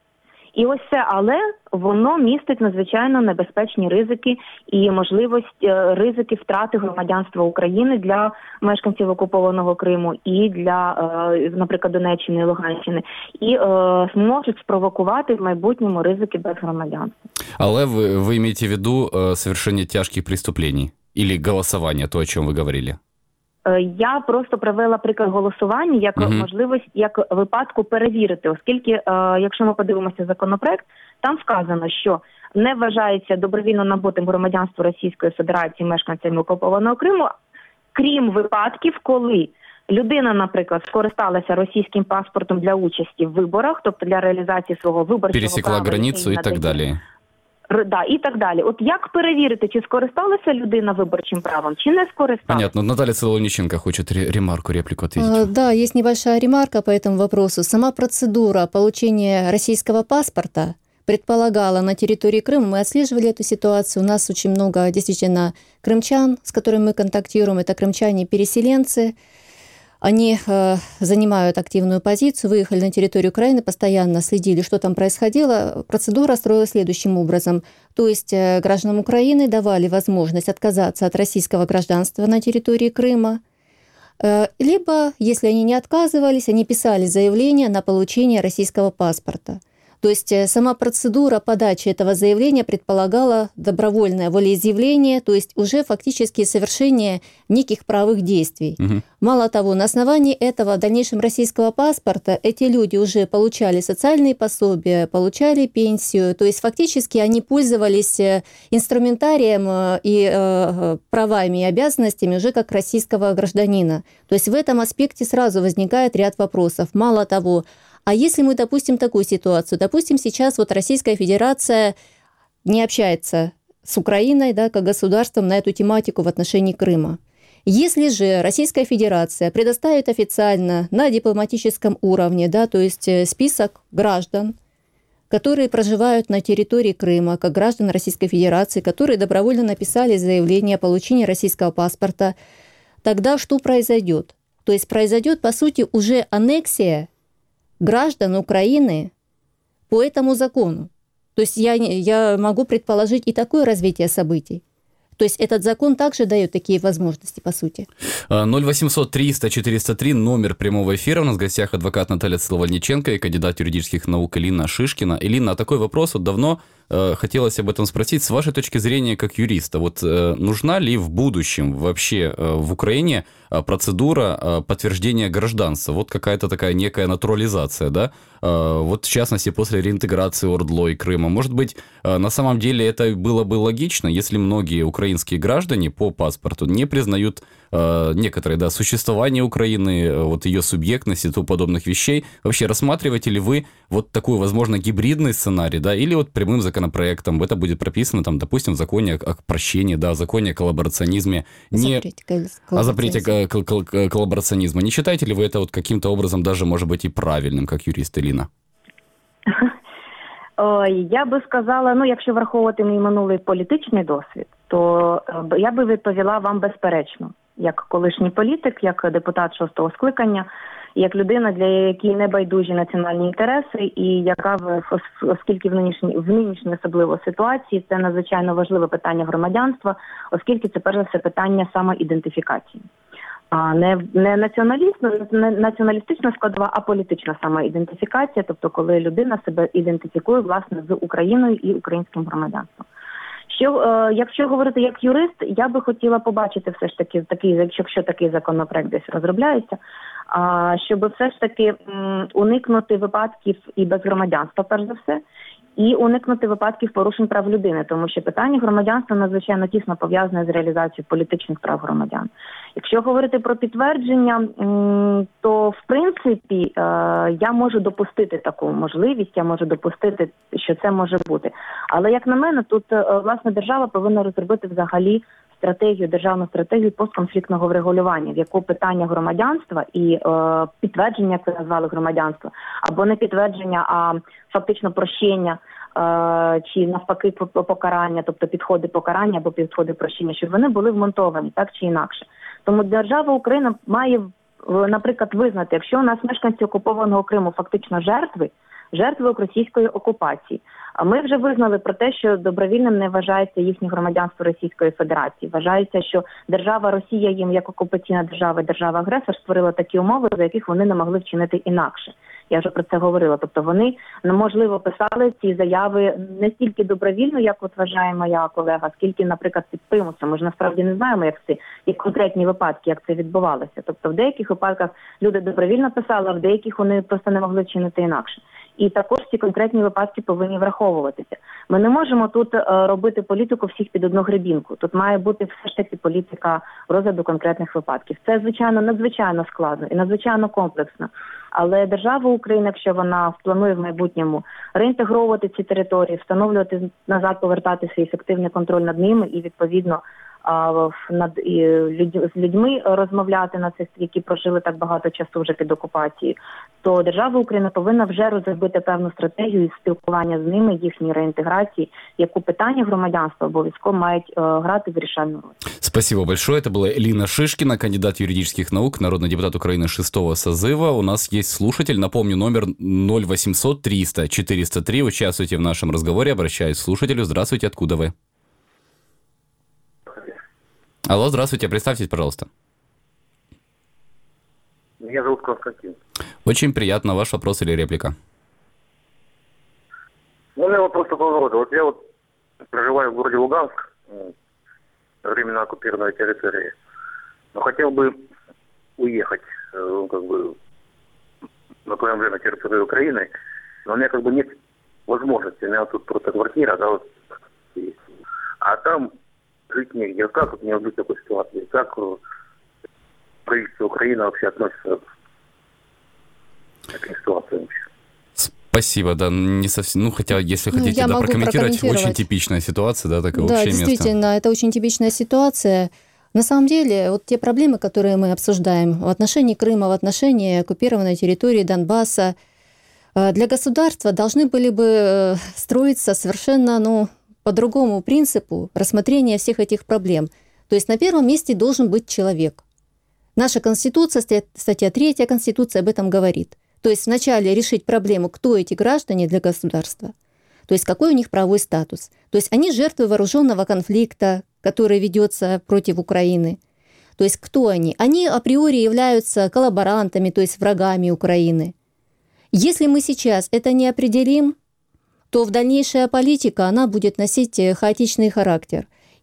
І ось це але, воно містить надзвичайно небезпечні ризики і можливість ризики втрати громадянства України для мешканців окупованого Криму і для, наприклад, Донеччини і Луганщини. І можуть спровокувати в майбутньому ризики без громадянства. Але ви, ви маєте в виду совершення тяжких преступлений? Или голосование, то, о чем вы говорили? Я просто привела приклад голосування як uh-huh. можливість, як випадку перевірити, оскільки, е, якщо ми подивимося законопроект, там сказано, що не вважається добровільно набутим громадянство Російської Федерації мешканцями окупованого Криму, крім випадків, коли людина, наприклад, скористалася російським паспортом для участі в виборах, тобто для реалізації свого виборчого пересекла права. Пересекла границю і так далі. Да, і так далі. От як перевірити, чи скористалася людина виборчим правом, чи не скористалася? Понятно. Наталья Солониченко хочет ремарку, реплику ответить. Да, есть небольшая ремарка по этому вопросу. Сама процедура получения российского паспорта предполагала на территории Крыма, мы отслеживали эту ситуацию, у нас очень много действительно крымчан, с которыми мы контактируем, это крымчане-переселенцы. Они э, занимают активную позицию, выехали на территорию Украины, постоянно следили, что там происходило. Процедура строилась следующим образом. То есть э, гражданам Украины давали возможность отказаться от российского гражданства на территории Крыма. Э, либо, если они не отказывались, они писали заявление на получение российского паспорта. То есть сама процедура подачи этого заявления предполагала добровольное волеизъявление, то есть уже фактически совершение неких правовых действий. Угу. Мало того, на основании этого в дальнейшем российского паспорта эти люди уже получали социальные пособия, получали пенсию, то есть фактически они пользовались инструментарием и э, правами и обязанностями уже как российского гражданина. То есть в этом аспекте сразу возникает ряд вопросов. Мало того, а если мы допустим такую ситуацию, допустим, сейчас вот Российская Федерация не общается с Украиной, да, как государством на эту тематику в отношении Крыма. Если же Российская Федерация предоставит официально на дипломатическом уровне, да, то есть список граждан, которые проживают на территории Крыма, как граждан Российской Федерации, которые добровольно написали заявление о получении российского паспорта, тогда что произойдет? То есть произойдет, по сути, уже аннексия граждан Украины по этому закону. То есть я, я могу предположить и такое развитие событий. То есть этот закон также дает такие возможности, по сути. ноль восемьсот триста четыреста три, номер прямого эфира. У нас в гостях адвокат Наталья Солониченко и кандидат юридических наук Элина Шишкина. Элина, а такой вопрос, вот давно э, хотелось об этом спросить. С вашей точки зрения, как юриста, вот э, нужна ли в будущем вообще э, в Украине э, процедура э, подтверждения гражданства? Вот какая-то такая некая натурализация, да? вот в частности после реинтеграции ОРДЛО и Крыма. Может быть, на самом деле это было бы логично, если многие украинские граждане по паспорту не признают некоторые, да, существование Украины, вот ее субъектность и тому подобных вещей. Вообще, рассматриваете ли вы вот такой, возможно, гибридный сценарий, да, или вот прямым законопроектом это будет прописано, там, допустим, в законе о прощении, да, в законе о коллаборационизме, не... о запрете коллаборационизма. Не считаете ли вы это вот каким-то образом даже, может быть, и правильным, как юрист, Еліна? Я би сказала, ну, якщо враховувати мій минулий політичний досвід, то я би відповіла вам безперечно. Як колишній політик, як депутат шостого скликання, як людина, для якої не байдужі національні інтереси, і яка, оскільки в нинішній, в нинішній особливо ситуації, це надзвичайно важливе питання громадянства, оскільки це перш за все питання самоідентифікації. А не, не націоналістна, не націоналістична складова, а політична самоідентифікація, тобто коли людина себе ідентифікує, власне, з Україною і українським громадянством. Що, е, якщо говорити як юрист, я би хотіла побачити все ж таки, такий, якщо такий законопроект десь розробляється, а, щоб все ж таки м, уникнути випадків і безгромадянства, перш за все, і уникнути випадків порушень прав людини, тому що питання громадянства надзвичайно тісно пов'язане з реалізацією політичних прав громадян. Якщо говорити про підтвердження, то в принципі я можу допустити таку можливість, я можу допустити, що це може бути. Але як на мене, тут власне держава повинна розробити взагалі стратегію, державну стратегію постконфліктного врегулювання, в яку питання громадянства і е, підтвердження, як це назвали громадянство, або не підтвердження, а фактично прощення, е, чи навпаки покарання, тобто підходи покарання або підходи прощення, щоб вони були вмонтовані, так чи інакше. Тому держава Україна має, наприклад, визнати, якщо у нас мешканці окупованого Криму фактично жертви, жертви російської окупації. А ми вже визнали про те, що добровільним не вважається їхнє громадянство Російської Федерації. Вважається, що держава Росія їм як окупаційна держава, держава-агресор створила такі умови, за яких вони не могли вчинити інакше. Я вже про це говорила. Тобто вони, неможливо, писали ці заяви не стільки добровільно, як от вважає моя колега, скільки, наприклад, під примусом. Ми ж насправді не знаємо, як це, як конкретні випадки, як це відбувалося. Тобто в деяких випадках люди добровільно писали, а в деяких вони просто не могли вчинити інакше. І також ці конкретні випадки повинні враховуватися. Ми не можемо тут е, робити політику всіх під одну гребінку. Тут має бути все ж таки політика розгляду конкретних випадків. Це, звичайно, надзвичайно складно і надзвичайно комплексно. Але держава України, якщо вона планує в майбутньому реінтегровувати ці території, встановлювати назад, повертати свій ефективний контроль над ними і, відповідно, над з людьми розмовляти на цих, які прожили так багато часу вже під окупацією, то держава України повинна вже розробити певну стратегію спілкування з ними, їхньої реінтеграції, яку питання громадянства обов'язково мають грати вирішальну роль. Спасибо большое. Это была Еліна Шишкина, кандидат юридических наук, народный депутат Украины шестого созыва. У нас есть слушатель. Напомню, номер ноль восемьсот триста четыреста три. Участвуйте в нашем разговоре. Обращаюсь к слушателю. Здравствуйте, откуда вы? Алло, здравствуйте, представьтесь, пожалуйста. Меня зовут Константин. Очень приятно. Ваш вопрос или реплика? Ну, у меня вопрос такого рода. Вот я вот проживаю в городе Луганск, временно оккупированной территории, но хотел бы уехать, ну, как бы, на то время на территорию Украины, но у меня как бы нет возможности. У меня тут просто квартира, да, вот, а там жить негде. Как вот мне быть в такой ситуации? Как правительство Украины вообще относится к этой ситуации вообще? Спасибо, да, не совсем, ну, хотя, если ну, хотите, да, прокомментировать, прокомментировать, очень типичная ситуация, да, такое да, общее место. Да, действительно, это очень типичная ситуация. На самом деле, вот те проблемы, которые мы обсуждаем в отношении Крыма, в отношении оккупированной территории Донбасса, для государства должны были бы строиться совершенно, ну, по другому принципу рассмотрения всех этих проблем. То есть на первом месте должен быть человек. Наша Конституция, статья третья Конституции об этом говорит. То есть вначале решить проблему, кто эти граждане для государства, то есть какой у них правовой статус. То есть они жертвы вооруженного конфликта, который ведется против Украины. То есть кто они? Они априори являются коллаборантами, то есть врагами Украины. Если мы сейчас это не определим, то в дальнейшая политика, она будет носить хаотичный характер.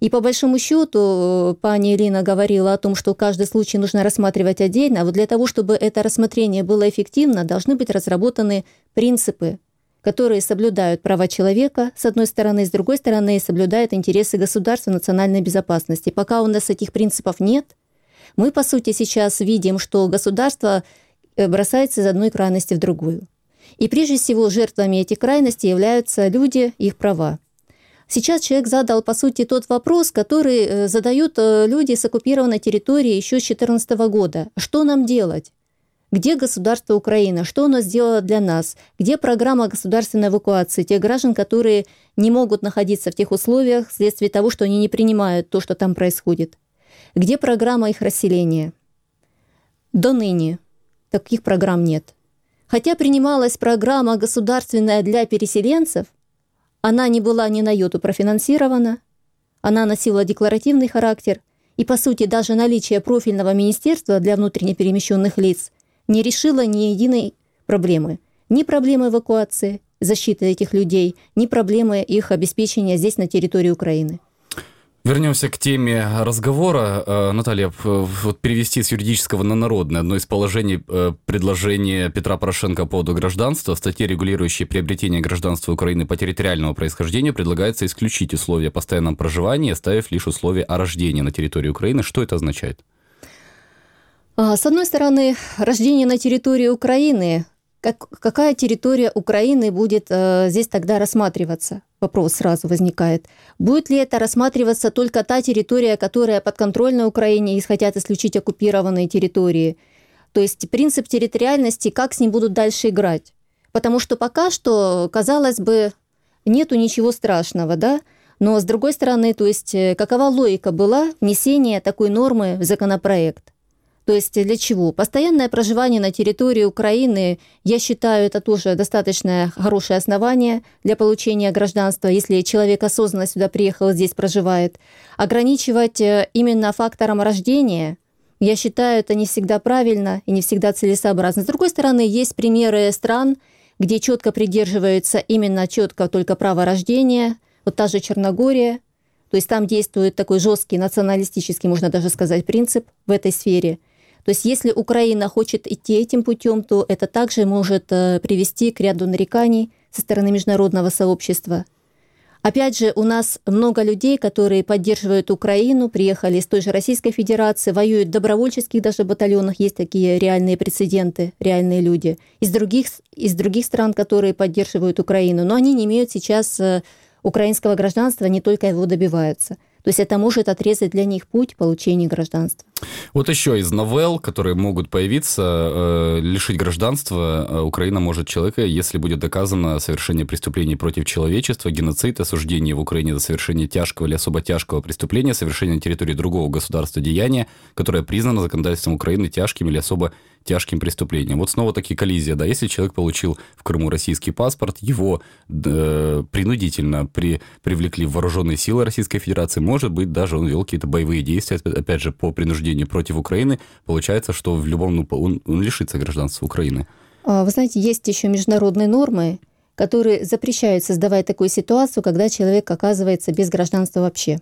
И по большому счету, пани Ирина говорила о том, что каждый случай нужно рассматривать отдельно. А вот для того, чтобы это рассмотрение было эффективно, должны быть разработаны принципы, которые соблюдают права человека, с одной стороны, с другой стороны, соблюдают интересы государства, национальной безопасности. Пока у нас этих принципов нет, мы, по сути, сейчас видим, что государство бросается из одной крайности в другую. И прежде всего жертвами этих крайностей являются люди, их права. Сейчас человек задал, по сути, тот вопрос, который задают люди с оккупированной территории еще с две тысячи четырнадцатого года. Что нам делать? Где государство Украина? Что оно сделало для нас? Где программа государственной эвакуации тех граждан, которые не могут находиться в тех условиях вследствие того, что они не принимают то, что там происходит? Где программа их расселения? До ныне таких программ нет. Хотя принималась программа государственная для переселенцев, она не была ни на йоту профинансирована, она носила декларативный характер, и, по сути, даже наличие профильного министерства для внутренне перемещенных лиц не решило ни единой проблемы. Ни проблемы эвакуации, защиты этих людей, ни проблемы их обеспечения здесь, на территории Украины. Вернемся к теме разговора. Наталья, вот перевести с юридического на народное. Одно из положений предложения Петра Порошенко по поводу гражданства. В статье, регулирующей приобретение гражданства Украины по территориальному происхождению, предлагается исключить условия о постоянном проживании, оставив лишь условия о рождении на территории Украины. Что это означает? С одной стороны, рождение на территории Украины. Как, какая территория Украины будет э, здесь тогда рассматриваться? Вопрос сразу возникает. Будет ли это рассматриваться только та территория, которая подконтрольна Украине, и хотят исключить оккупированные территории? То есть принцип территориальности, как с ним будут дальше играть? Потому что пока что, казалось бы, нету ничего страшного, да? Но с другой стороны, то есть какова логика была внесения такой нормы в законопроект? То есть для чего? Постоянное проживание на территории Украины, я считаю, это тоже достаточно хорошее основание для получения гражданства, если человек осознанно сюда приехал, здесь проживает. Ограничивать именно фактором рождения, я считаю, это не всегда правильно и не всегда целесообразно. С другой стороны, есть примеры стран, где четко придерживаются именно четко только права рождения, вот та же Черногория. То есть там действует такой жесткий националистический, можно даже сказать, принцип в этой сфере. То есть если Украина хочет идти этим путем, то это также может привести к ряду нареканий со стороны международного сообщества. Опять же, у нас много людей, которые поддерживают Украину, приехали из той же Российской Федерации, воюют в добровольческих даже батальонах, есть такие реальные прецеденты, реальные люди, из других, из других стран, которые поддерживают Украину, но они не имеют сейчас украинского гражданства, не только его добиваются. То есть это может отрезать для них путь получения гражданства. Вот еще из новелл, которые могут появиться, э, лишить гражданства э, Украина может человека, если будет доказано совершение преступлений против человечества, геноцид, осуждение в Украине за совершение тяжкого или особо тяжкого преступления, совершение на территории другого государства деяния, которое признано законодательством Украины тяжким или особо тяжким преступлением. Вот снова таки коллизия, да, если человек получил в Крыму российский паспорт, его э, принудительно при, привлекли в вооруженные силы Российской Федерации, может быть, даже он вел какие-то боевые действия, опять же, по принуждению против Украины, получается, что в любом, ну, он, он лишится гражданства Украины. Вы знаете, есть еще международные нормы, которые запрещают создавать такую ситуацию, когда человек оказывается без гражданства вообще.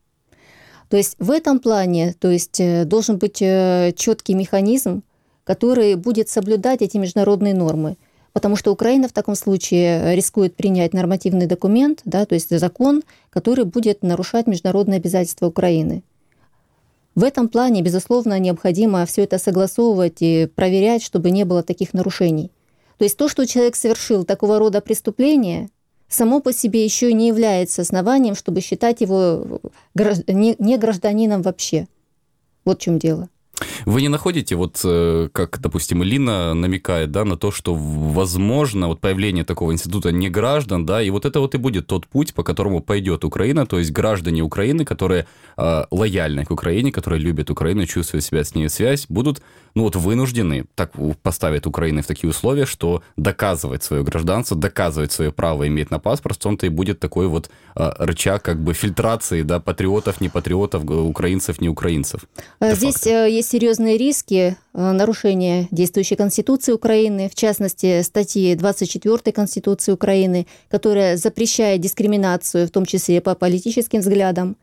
То есть в этом плане, то есть должен быть четкий механизм, который будет соблюдать эти международные нормы. Потому что Украина в таком случае рискует принять нормативный документ, да, то есть закон, который будет нарушать международные обязательства Украины. В этом плане, безусловно, необходимо все это согласовывать и проверять, чтобы не было таких нарушений. То есть то, что человек совершил такого рода преступление, само по себе еще не является основанием, чтобы считать его не гражданином вообще. Вот в чем дело. Вы не находите, вот как, допустим, Элина намекает, да, на то, что возможно вот появление такого института неграждан, да, и вот это вот и будет тот путь, по которому пойдет Украина, то есть граждане Украины, которые э, лояльны к Украине, которые любят Украину, чувствуют себя с ней связь, будут, ну вот, вынуждены, так поставят Украину в такие условия, что доказывать свое гражданство, доказывать свое право иметь на паспорт, в том-то и будет такой вот э, рычаг как бы фильтрации, да, патриотов, не патриотов, украинцев, не украинцев. Здесь есть серьезные риски нарушения действующей Конституции Украины, в частности, статьи двадцать четвёртой Конституции Украины, которая запрещает дискриминацию, в том числе по политическим взглядам.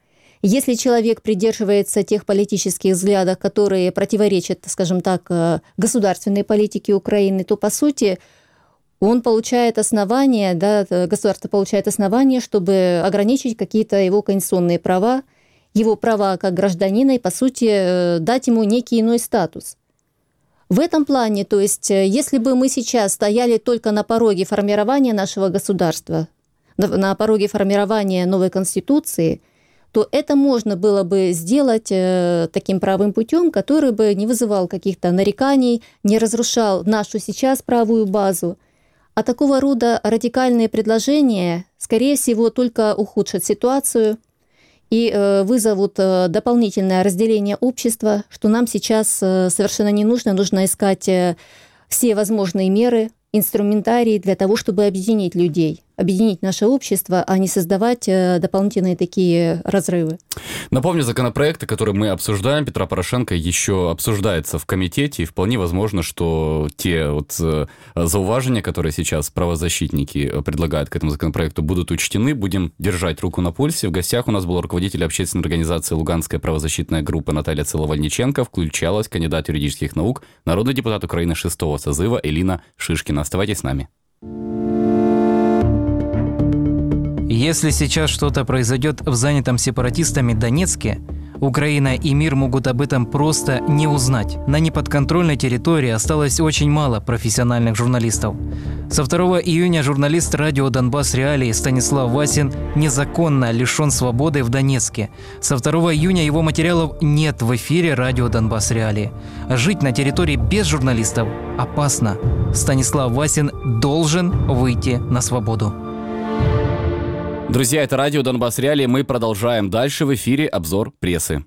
Если человек придерживается тех политических взглядов, которые противоречат, скажем так, государственной политике Украины, то, по сути, он получает основания, да, государство получает основания, чтобы ограничить какие-то его конституционные права, его права как гражданина и, по сути, дать ему некий иной статус. В этом плане, то есть, если бы мы сейчас стояли только на пороге формирования нашего государства, на пороге формирования новой конституции, то это можно было бы сделать таким правым путем, который бы не вызывал каких-то нареканий, не разрушал нашу сейчас правовую базу. А такого рода радикальные предложения, скорее всего, только ухудшат ситуацию и вызовут дополнительное разделение общества, что нам сейчас совершенно не нужно. Нужно искать все возможные меры, инструментарий для того, чтобы объединить людей, объединить наше общество, а не создавать дополнительные такие разрывы. Напомню, законопроекты, которые мы обсуждаем, Петра Порошенко еще обсуждается в комитете, и вполне возможно, что те вот зауважения, которые сейчас правозащитники предлагают к этому законопроекту, будут учтены. Будем держать руку на пульсе. В гостях у нас был руководитель общественной организации «Луганская правозащитная группа» Наталья Целовальниченко, включалась кандидат юридических наук, народный депутат Украины шестого созыва Элина Шишкина. Оставайтесь с нами. Если сейчас что-то произойдет в занятом сепаратистами Донецке, Украина и мир могут об этом просто не узнать. На неподконтрольной территории осталось очень мало профессиональных журналистов. Со второго июня журналист радио «Донбасс Реалии» Станислав Васин незаконно лишен свободы в Донецке. Со второго июня его материалов нет в эфире радио «Донбасс Реалии». Жить на территории без журналистов опасно. Станислав Васин должен выйти на свободу. Друзья, это радио «Донбасс Реалии». Мы продолжаем дальше в эфире обзор прессы.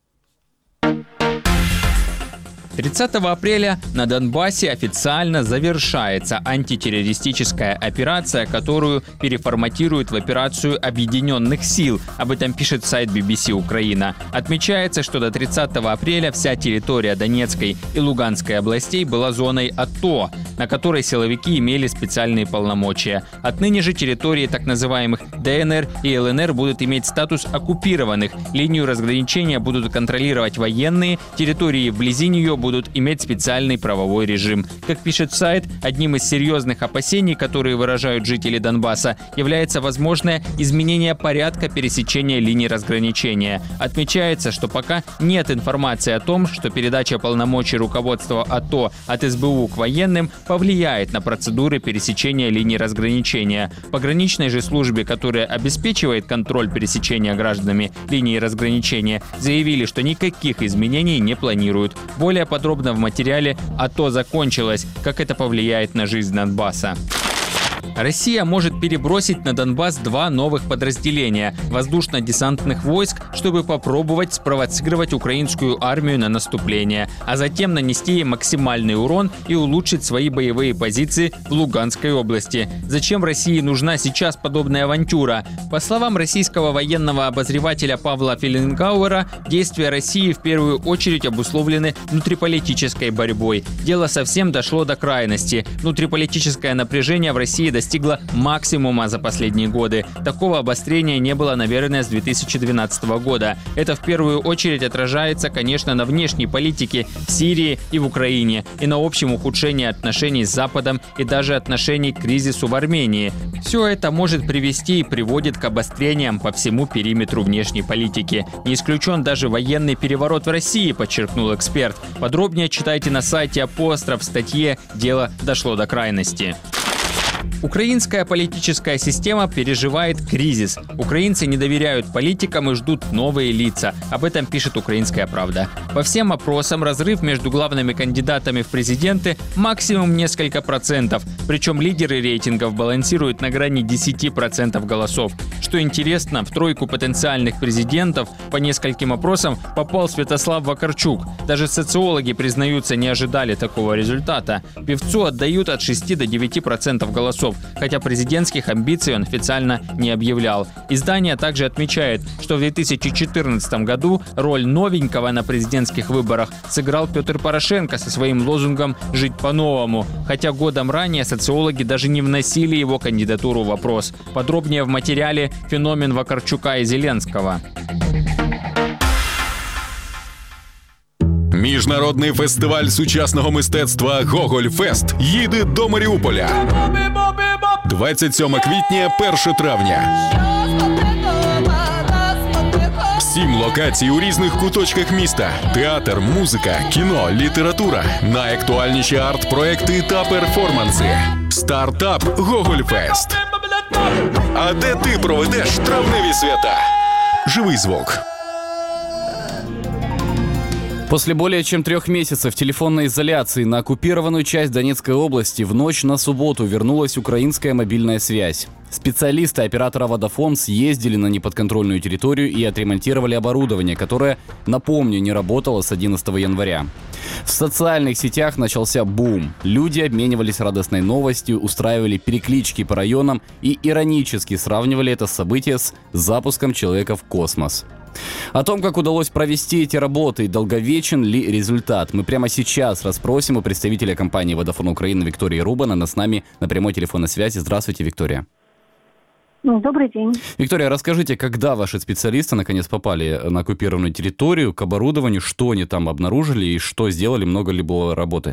тридцатого апреля на Донбассе официально завершается антитеррористическая операция, которую переформатируют в операцию Объединенных сил. Об этом пишет сайт би би си Украина. Отмечается, что до тридцатого апреля вся территория Донецкой и Луганской областей была зоной АТО, на которой силовики имели специальные полномочия. Отныне же территории так называемых дэ эн эр и эл эн эр будут иметь статус оккупированных. Линию разграничения будут контролировать военные, территории вблизи нее будут будут иметь специальный правовой режим. Как пишет сайт, одним из серьезных опасений, которые выражают жители Донбасса, является возможное изменение порядка пересечения линий разграничения. Отмечается, что пока нет информации о том, что передача полномочий руководства АТО от эс бэ у к военным повлияет на процедуры пересечения линий разграничения. Пограничной же службе, которая обеспечивает контроль пересечения гражданами линии разграничения, заявили, что никаких изменений не планируют. Более подробно в материале «АТО закончилось. Как это повлияет на жизнь Донбасса». Россия может перебросить на Донбасс два новых подразделения воздушно-десантных войск, чтобы попробовать спровоцировать украинскую армию на наступление, а затем нанести ей максимальный урон и улучшить свои боевые позиции в Луганской области. Зачем России нужна сейчас подобная авантюра? По словам российского военного обозревателя Павла Феллингауэра, действия России в первую очередь обусловлены внутриполитической борьбой. Дело совсем дошло до крайности. Внутриполитическое напряжение в России достигла максимума за последние годы. Такого обострения не было, наверное, с две тысячи двенадцатого года. Это в первую очередь отражается, конечно, на внешней политике в Сирии и в Украине, и на общем ухудшении отношений с Западом и даже отношений к кризису в Армении. Все это может привести и приводит к обострениям по всему периметру внешней политики. Не исключен даже военный переворот в России, подчеркнул эксперт. Подробнее читайте на сайте Апостроф в статье «Дело дошло до крайности». Украинская политическая система переживает кризис. Украинцы не доверяют политикам и ждут новые лица. Об этом пишет «Украинская правда». По всем опросам разрыв между главными кандидатами в президенты максимум несколько процентов. Причем лидеры рейтингов балансируют на грани десяти процентов голосов. Что интересно, в тройку потенциальных президентов по нескольким опросам попал Святослав Вакарчук. Даже социологи, признаются, не ожидали такого результата. Певцу отдают от шести до девяти процентов голосов, хотя президентских амбиций он официально не объявлял. Издание также отмечает, что в две тысячи четырнадцатом году роль новенького на президентских выборах сыграл Петр Порошенко со своим лозунгом «Жить по-новому», хотя годом ранее социологи даже не вносили его кандидатуру в вопрос. Подробнее в материале «Феномен Вакарчука и Зеленского». Міжнародний фестиваль сучасного мистецтва «Гоголь-фест» їде до Маріуполя. двадцять сьомого квітня – першого травня. Сім локацій у різних куточках міста. Театр, музика, кіно, література, найактуальніші арт-проекти та перформанси. Стартап «Гоголь-фест». А де ти проведеш травневі свята? Живий звук. После более чем трех месяцев телефонной изоляции на оккупированную часть Донецкой области в ночь на субботу вернулась украинская мобильная связь. Специалисты оператора Vodafone съездили на неподконтрольную территорию и отремонтировали оборудование, которое, напомню, не работало с одиннадцатого января. В социальных сетях начался бум. Люди обменивались радостной новостью, устраивали переклички по районам и иронически сравнивали это событие с запуском человека в космос. О том, как удалось провести эти работы и долговечен ли результат, мы прямо сейчас расспросим у представителя компании Vodafone Украина Виктории Рубан. Она с нами на прямой телефонной связи. Здравствуйте, Виктория. Добрый день. Виктория, расскажите, когда ваши специалисты наконец попали на оккупированную территорию, к оборудованию, что они там обнаружили и что сделали, много ли было работы?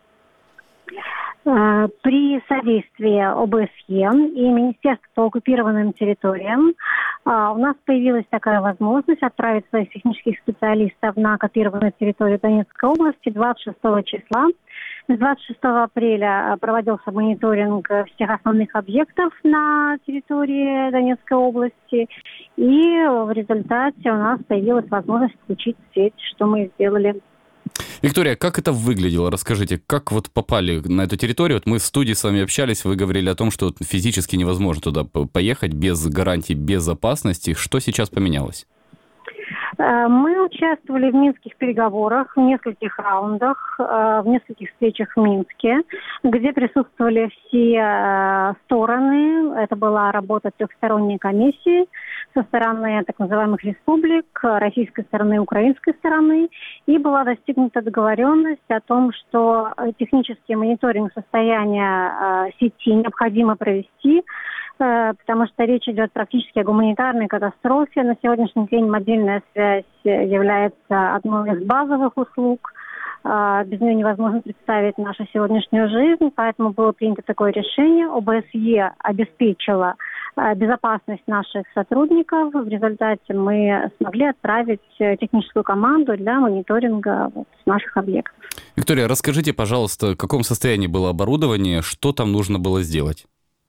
При содействии ОБСЕ и Министерства по оккупированным территориям у нас появилась такая возможность отправить своих технических специалистов на оккупированную территорию Донецкой области двадцать шестого числа. С двадцать шестого апреля проводился мониторинг всех основных объектов на территории Донецкой области. И в результате у нас появилась возможность включить сеть, что мы сделали. Виктория, как это выглядело? Расскажите, как вот попали на эту территорию? Вот мы в студии с вами общались, вы говорили о том, что физически невозможно туда поехать без гарантий безопасности. Что сейчас поменялось? Мы участвовали в минских переговорах, в нескольких раундах, в нескольких встречах в Минске, где присутствовали все стороны. Это была работа трехсторонней комиссии со стороны так называемых республик, российской стороны и украинской стороны. И была достигнута договоренность о том, что технический мониторинг состояния сети необходимо провести, потому что речь идет практически о гуманитарной катастрофе. На сегодняшний день мобильная связь является одной из базовых услуг. Без нее невозможно представить нашу сегодняшнюю жизнь, поэтому было принято такое решение. ОБСЕ обеспечила безопасность наших сотрудников. В результате мы смогли отправить техническую команду для мониторинга вот наших объектов. Виктория, расскажите, пожалуйста, в каком состоянии было оборудование, что там нужно было сделать?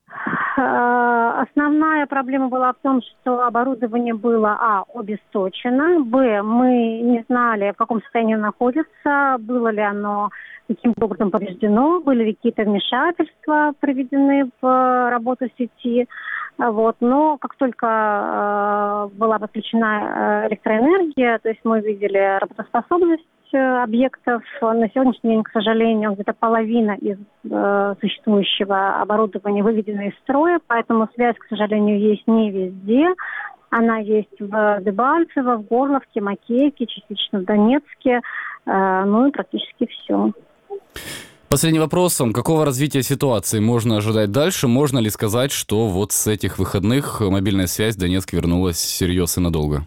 Основная проблема была в том, что оборудование было, а, обесточено, б, мы не знали, в каком состоянии оно находится, было ли оно каким-то образом повреждено, были ли какие-то вмешательства проведены в работу сети. Вот. Но как только э, была подключена электроэнергия, то есть мы видели работоспособность объектов. На сегодняшний день, к сожалению, где-то половина из э, существующего оборудования выведена из строя, поэтому связь, к сожалению, есть не везде. Она есть в Дебальцево, в Горловке, Макеевке, частично в Донецке, э, ну и практически все. Последний вопрос. Какого развития ситуации можно ожидать дальше? Можно ли сказать, что вот с этих выходных мобильная связь в Донецк вернулась всерьез и надолго?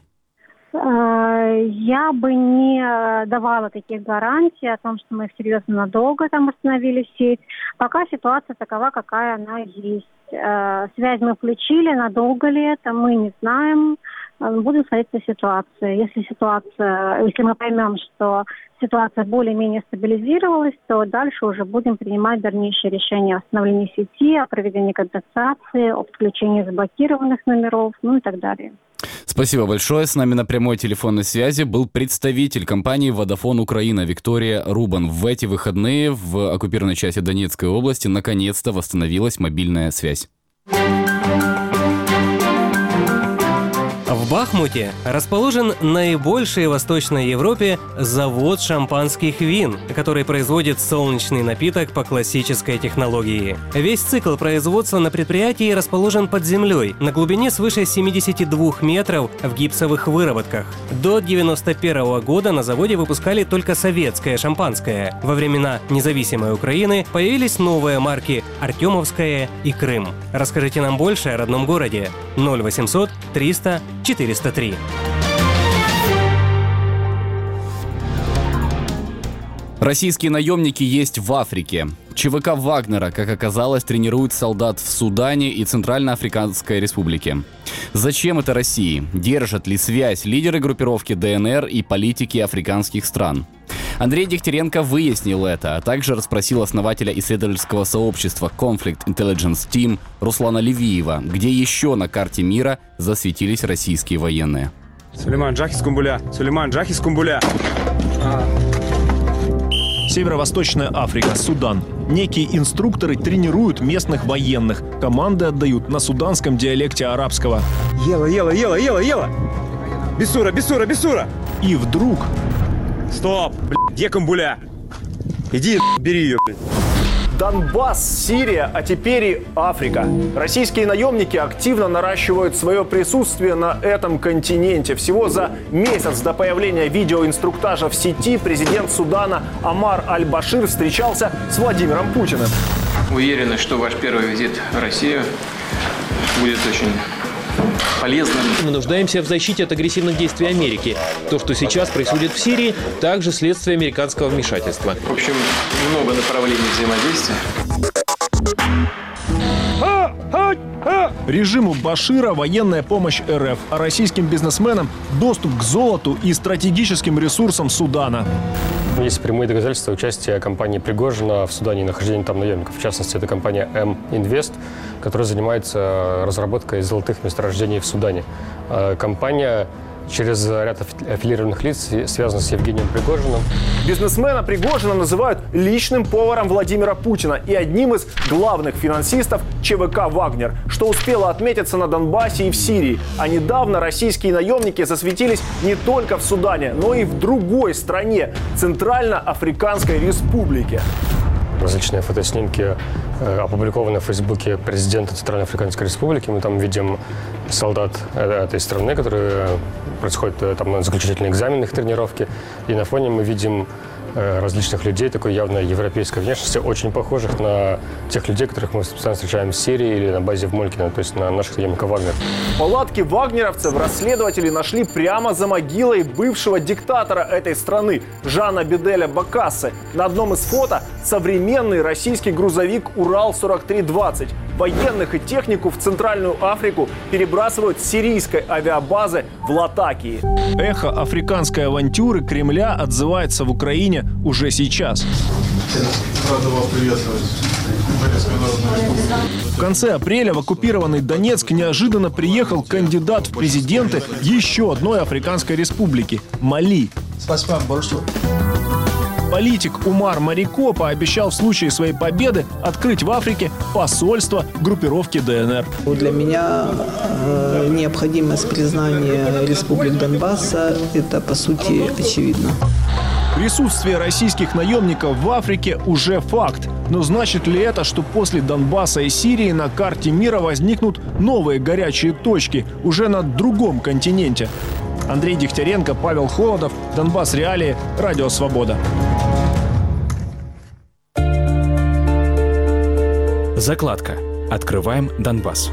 Я бы не давала таких гарантий о том, что мы всерьез надолго там остановили сеть. Пока ситуация такова, какая она есть. Связь мы включили, надолго ли это, мы не знаем. Будем смотреть по ситуации. Если ситуация, если мы поймем, что ситуация более-менее стабилизировалась, то дальше уже будем принимать дальнейшие решения о восстановлении сети, о проведении компенсации, о подключении заблокированных номеров, ну и так далее. Спасибо большое. С нами на прямой телефонной связи был представитель компании Vodafone Украина Виктория Рубан. В эти выходные в оккупированной части Донецкой области наконец-то восстановилась мобильная связь. В Бахмуте расположен наибольший в Восточной Европе завод шампанских вин, который производит солнечный напиток по классической технологии. Весь цикл производства на предприятии расположен под землей, на глубине свыше семидесяти двух метров в гипсовых выработках. До девяносто первого года на заводе выпускали только советское шампанское. Во времена независимой Украины появились новые марки «Артемовская» и «Крым». Расскажите нам больше о родном городе. ноль восемьсот триста четыреста три. Российские наемники есть в Африке. ЧВК Вагнера, как оказалось, тренирует солдат в Судане и Центральноафриканской Республике. Зачем это России? Держат ли связь лидеры группировки ДНР и политики африканских стран? Андрей Дегтяренко выяснил это, а также расспросил основателя исследовательского сообщества Conflict Intelligence Team Руслана Левиева, где еще на карте мира засветились российские военные. Сулейман Джах из Кумбуля. Сулейман Джах из Кумбуля. Северо-Восточная Африка, Судан. Некие инструкторы тренируют местных военных. Команды отдают на суданском диалекте арабского. Ела, ела, ела, ела, ела! Бисура, бисура, бисура! И вдруг... Стоп! Блядь, где Кумбуля? Иди, бери ее, блядь. Донбасс, Сирия, а теперь и Африка. Российские наемники активно наращивают свое присутствие на этом континенте. Всего за месяц до появления видеоинструктажа в сети президент Судана Омар Аль-Башир встречался с Владимиром Путиным. Уверены, что ваш первый визит в Россию будет очень полезным. Мы нуждаемся в защите от агрессивных действий Америки. То, что сейчас происходит в Сирии, также следствие американского вмешательства. В общем, много направлений взаимодействия. Режиму Башира военная помощь РФ, а российским бизнесменам доступ к золоту и стратегическим ресурсам Судана. Есть прямые доказательства участия компании Пригожина в Судане и нахождения там наемников. В частности, это компания М-Инвест, которая занимается разработкой золотых месторождений в Судане. Компания через ряд аффилированных лиц связана с Евгением Пригожиным. Бизнесмена Пригожина называют личным поваром Владимира Путина и одним из главных финансистов ЧВК «Вагнер», что успело отметиться на Донбассе и в Сирии. А недавно российские наемники засветились не только в Судане, но и в другой стране – Центральноафриканской Республике. Различные фотоснимки э, опубликованы в Фейсбуке президента Центральноафриканской Республики. Мы там видим солдат этой страны, которые происходят там на заключительные экзамены их тренировки. И на фоне мы видим э, различных людей такой явно европейской внешности, очень похожих на тех людей, которых мы постоянно встречаем в Сирии или на базе в Молькино, то есть на наших наемников Вагнер. Палатки вагнеровцев расследователи нашли прямо за могилой бывшего диктатора этой страны Жана Беделя Бокассы. На одном из фото современный российский грузовик Урал сорок три двадцать. Военных и технику в Центральную Африку перебрасывают с сирийской авиабазы в Латакии. Эхо африканской авантюры Кремля отзывается в Украине уже сейчас. Рада вас приветствовать. В конце апреля в оккупированный Донецк неожиданно приехал кандидат в президенты еще одной африканской республики – Мали. Спасибо большое. Политик Умар Марико пообещал в случае своей победы открыть в Африке посольство группировки ДНР. Для меня э, необходимость признания республик Донбасса – это, по сути, очевидно. Присутствие российских наемников в Африке уже факт. Но значит ли это, что после Донбасса и Сирии на карте мира возникнут новые горячие точки уже на другом континенте? Андрей Дегтяренко, Павел Холодов, Донбасс Реалии, Радио Свобода. Закладка. Открываем Донбасс.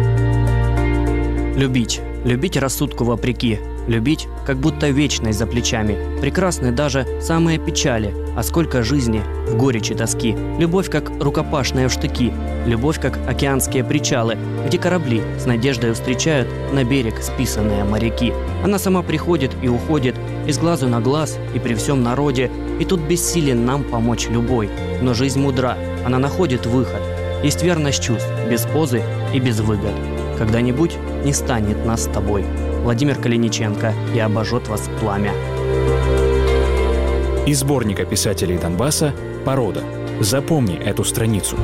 Любить. Любить рассудку вопреки. Любить, как будто вечность за плечами. Прекрасны даже самые печали. А сколько жизни в горечи тоски. Любовь, как рукопашные в штыки. Любовь, как океанские причалы, где корабли с надеждой встречают на берег списанные моряки. Она сама приходит и уходит, из глазу на глаз и при всем народе. И тут бессилен нам помочь любой. Но жизнь мудра, она находит выход. Есть верность чувств, без позы и без выгод. Когда-нибудь не станет нас с тобой. Владимир Калиниченко, и обожжет вас пламя. Из сборника писателей Донбасса «Порода». Запомни эту страницу.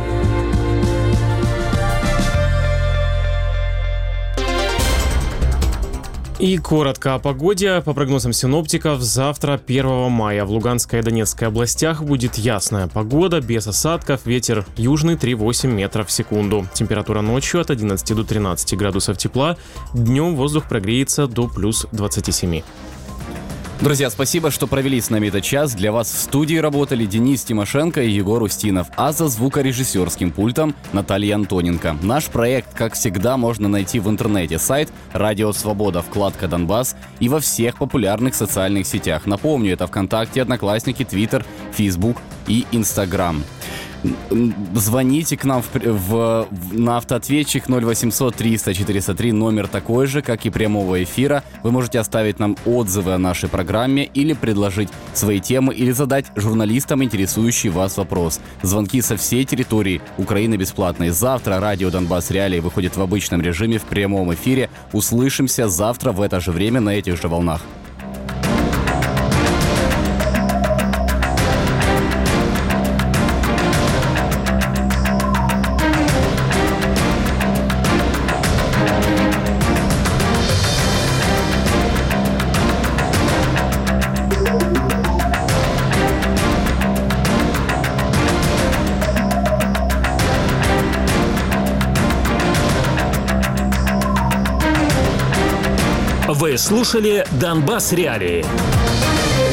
И коротко о погоде. По прогнозам синоптиков, завтра, первого мая, в Луганской и Донецкой областях будет ясная погода, без осадков, ветер южный три-восемь метров в секунду. Температура ночью от одиннадцати до тринадцати градусов тепла, днем воздух прогреется до плюс двадцати семи. Друзья, спасибо, что провели с нами этот час. Для вас в студии работали Денис Тимошенко и Егор Устинов, а за звукорежиссерским пультом Наталья Антоненко. Наш проект, как всегда, можно найти в интернете. Сайт «Радио Свобода», вкладка «Донбасс» и во всех популярных социальных сетях. Напомню, это ВКонтакте, Одноклассники, Твиттер, Фейсбук и Инстаграм. Звоните к нам в, в, в, на автоответчик ноль восемьсот триста четыреста три, номер такой же, как и прямого эфира. Вы можете оставить нам отзывы о нашей программе или предложить свои темы, или задать журналистам интересующий вас вопрос. Звонки со всей территории Украины бесплатные. Завтра радио «Донбасс Реалии» выходит в обычном режиме в прямом эфире. Услышимся завтра в это же время на этих же волнах. Вы слушали «Донбасс Реалии».